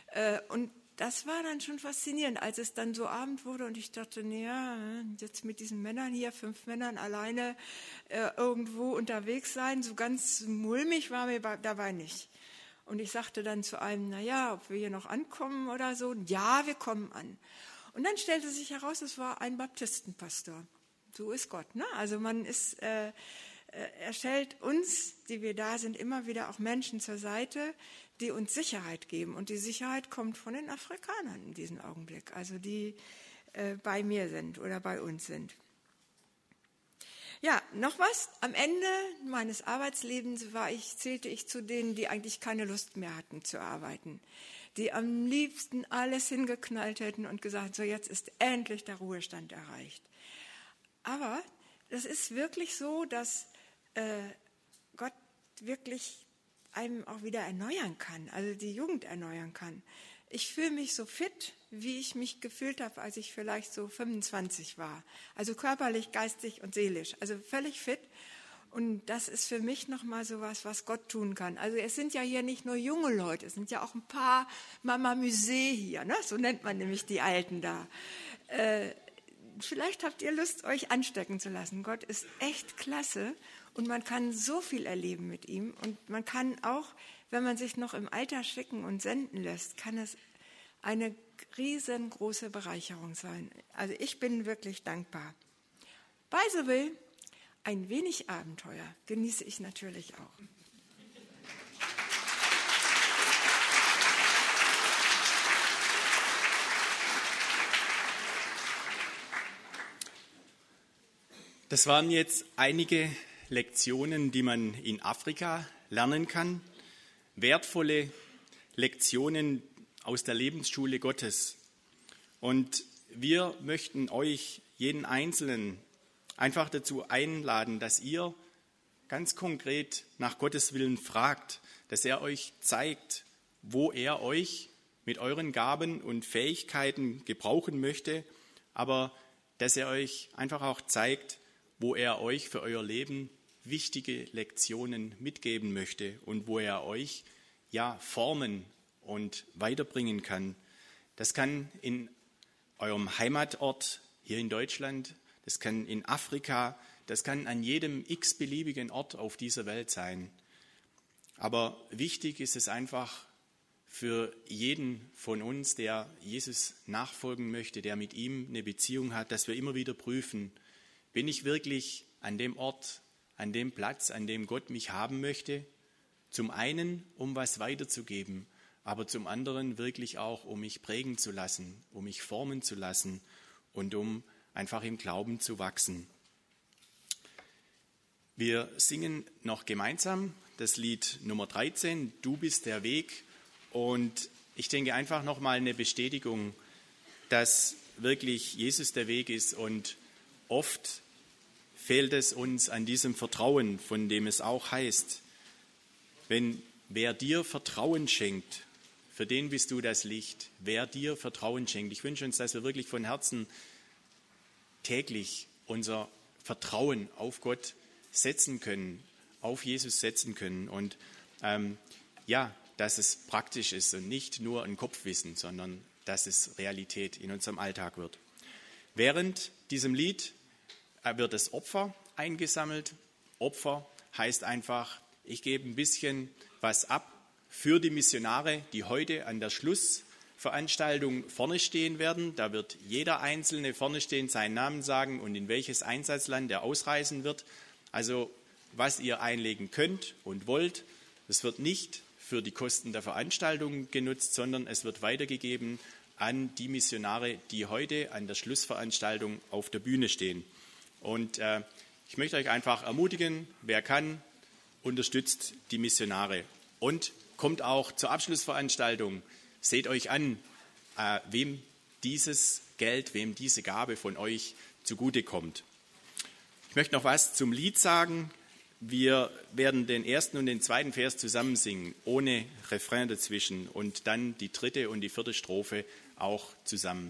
Und das war dann schon faszinierend, als es dann so Abend wurde und ich dachte, naja, jetzt mit diesen Männern hier, fünf Männern alleine irgendwo unterwegs sein, so ganz mulmig war mir dabei nicht. Und ich sagte dann zu einem, na ja, ob wir hier noch ankommen oder so. Ja, wir kommen an. Und dann stellte sich heraus, es war ein Baptistenpastor. So ist Gott, ne? Also man ist, äh, er stellt uns, die wir da sind, immer wieder auch Menschen zur Seite, die uns Sicherheit geben. Und die Sicherheit kommt von den Afrikanern in diesem Augenblick, also die äh, bei mir sind oder bei uns sind. Ja, noch was. Am Ende meines Arbeitslebens war ich, zählte ich zu denen, die eigentlich keine Lust mehr hatten zu arbeiten, die am liebsten alles hingeknallt hätten und gesagt, so jetzt ist endlich der Ruhestand erreicht. Aber das ist wirklich so, dass äh, Gott wirklich einem auch wieder erneuern kann, also die Jugend erneuern kann. Ich fühle mich so fit, wie ich mich gefühlt habe, als ich vielleicht so fünfundzwanzig war. Also körperlich, geistig und seelisch. Also völlig fit. Und das ist für mich nochmal so was, was Gott tun kann. Also es sind ja hier nicht nur junge Leute, es sind ja auch ein paar Mama Musée hier, ne? So nennt man nämlich die Alten da. Äh, vielleicht habt ihr Lust, euch anstecken zu lassen. Gott ist echt klasse und man kann so viel erleben mit ihm. Und man kann auch, wenn man sich noch im Alter schicken und senden lässt, kann es eine riesengroße Bereicherung sein. Also ich bin wirklich dankbar. By the way, ein wenig Abenteuer genieße ich natürlich auch.
Das waren jetzt einige Lektionen, die man in Afrika lernen kann. Wertvolle Lektionen aus der Lebensschule Gottes. Und wir möchten euch, jeden Einzelnen, einfach dazu einladen, dass ihr ganz konkret nach Gottes Willen fragt, dass er euch zeigt, wo er euch mit euren Gaben und Fähigkeiten gebrauchen möchte, aber dass er euch einfach auch zeigt, wo er euch für euer Leben wichtige Lektionen mitgeben möchte und wo er euch ja formen und weiterbringen kann. Das kann in eurem Heimatort hier in Deutschland, das kann in Afrika, das kann an jedem x-beliebigen Ort auf dieser Welt sein. Aber wichtig ist es einfach für jeden von uns, der Jesus nachfolgen möchte, der mit ihm eine Beziehung hat, dass wir immer wieder prüfen, bin ich wirklich an dem Ort, an dem Platz, an dem Gott mich haben möchte? Zum einen, um was weiterzugeben, aber zum anderen wirklich auch, um mich prägen zu lassen, um mich formen zu lassen und um einfach im Glauben zu wachsen. Wir singen noch gemeinsam das Lied Nummer dreizehn, Du bist der Weg. Und ich denke einfach nochmal eine Bestätigung, dass wirklich Jesus der Weg ist. Und oft fehlt es uns an diesem Vertrauen, von dem es auch heißt, wenn wer dir Vertrauen schenkt, für den bist du das Licht. Wer dir Vertrauen schenkt. Ich wünsche uns, dass wir wirklich von Herzen täglich unser Vertrauen auf Gott setzen können, auf Jesus setzen können. Und ähm, ja, dass es praktisch ist und nicht nur ein Kopfwissen, sondern dass es Realität in unserem Alltag wird. Während diesem Lied wird das Opfer eingesammelt. Opfer heißt einfach, ich gebe ein bisschen was ab für die Missionare, die heute an der Schlussveranstaltung vorne stehen werden. Da wird jeder Einzelne vorne stehen, seinen Namen sagen und in welches Einsatzland er ausreisen wird. Also was ihr einlegen könnt und wollt, das wird nicht für die Kosten der Veranstaltung genutzt, sondern es wird weitergegeben an die Missionare, die heute an der Schlussveranstaltung auf der Bühne stehen. Und äh, ich möchte euch einfach ermutigen, wer kann, unterstützt die Missionare und kommt auch zur Abschlussveranstaltung. Seht euch an, äh, wem dieses Geld, wem diese Gabe von euch zugutekommt. Ich möchte noch was zum Lied sagen. Wir werden den ersten und den zweiten Vers zusammen singen, ohne Refrain dazwischen und dann die dritte und die vierte Strophe auch zusammen.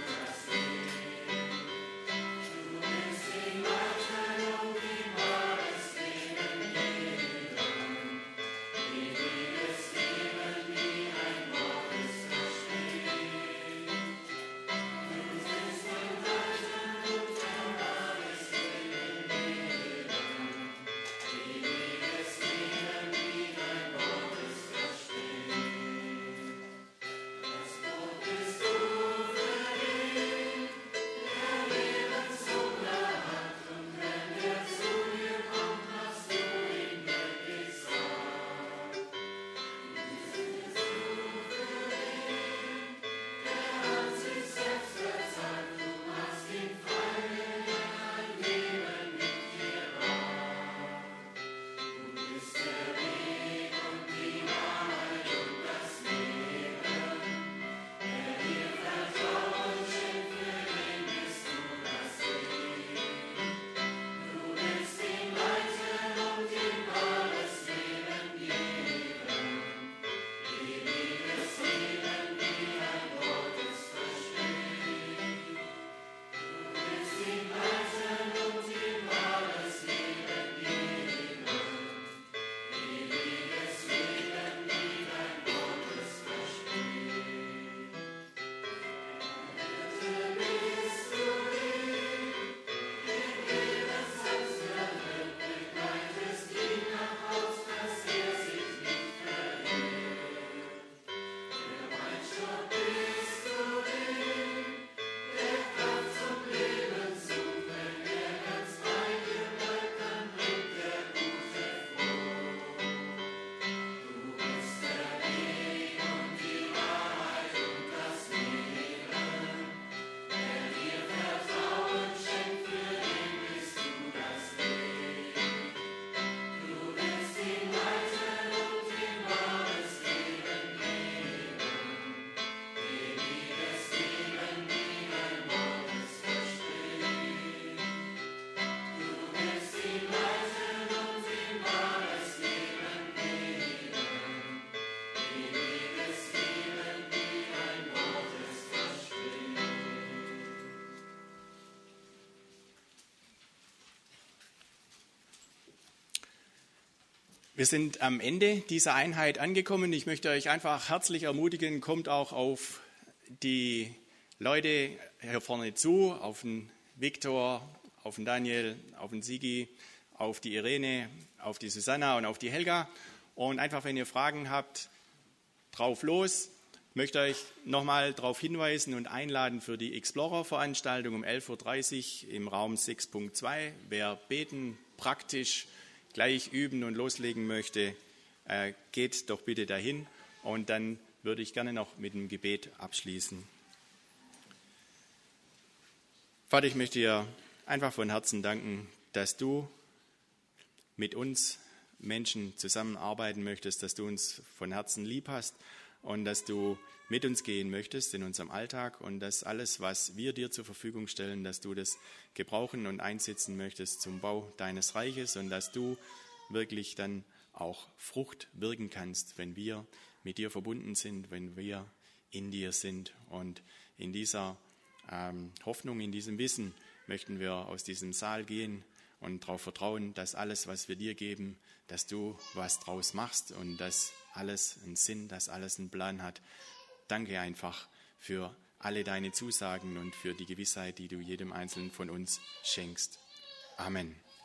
Du bist die Wahrheit und das Leben.
Wir sind am Ende dieser Einheit angekommen. Ich möchte euch einfach herzlich ermutigen, kommt auch auf die Leute hier vorne zu, auf den Viktor, auf den Daniel, auf den Sigi, auf die Irene, auf die Susanna und auf die Helga. Und einfach, wenn ihr Fragen habt, drauf los. Ich möchte euch nochmal darauf hinweisen und einladen für die Explorer-Veranstaltung um elf Uhr dreißig im Raum sechs Punkt zwei. Wer beten praktisch gleich üben und loslegen möchte, äh, geht doch bitte dahin. Und dann würde ich gerne noch mit dem Gebet abschließen. Vater, ich möchte dir einfach von Herzen danken, dass du mit uns Menschen zusammenarbeiten möchtest, dass du uns von Herzen lieb hast und dass du mit uns gehen möchtest in unserem Alltag und dass alles, was wir dir zur Verfügung stellen, dass du das gebrauchen und einsetzen möchtest zum Bau deines Reiches und dass du wirklich dann auch Frucht wirken kannst, wenn wir mit dir verbunden sind, wenn wir in dir sind. Und in dieser ähm, Hoffnung, in diesem Wissen möchten wir aus diesem Saal gehen und darauf vertrauen, dass alles, was wir dir geben, dass du was draus machst und dass alles einen Sinn, dass alles einen Plan hat. Danke einfach für alle deine Zusagen und für die Gewissheit, die du jedem Einzelnen von uns schenkst. Amen.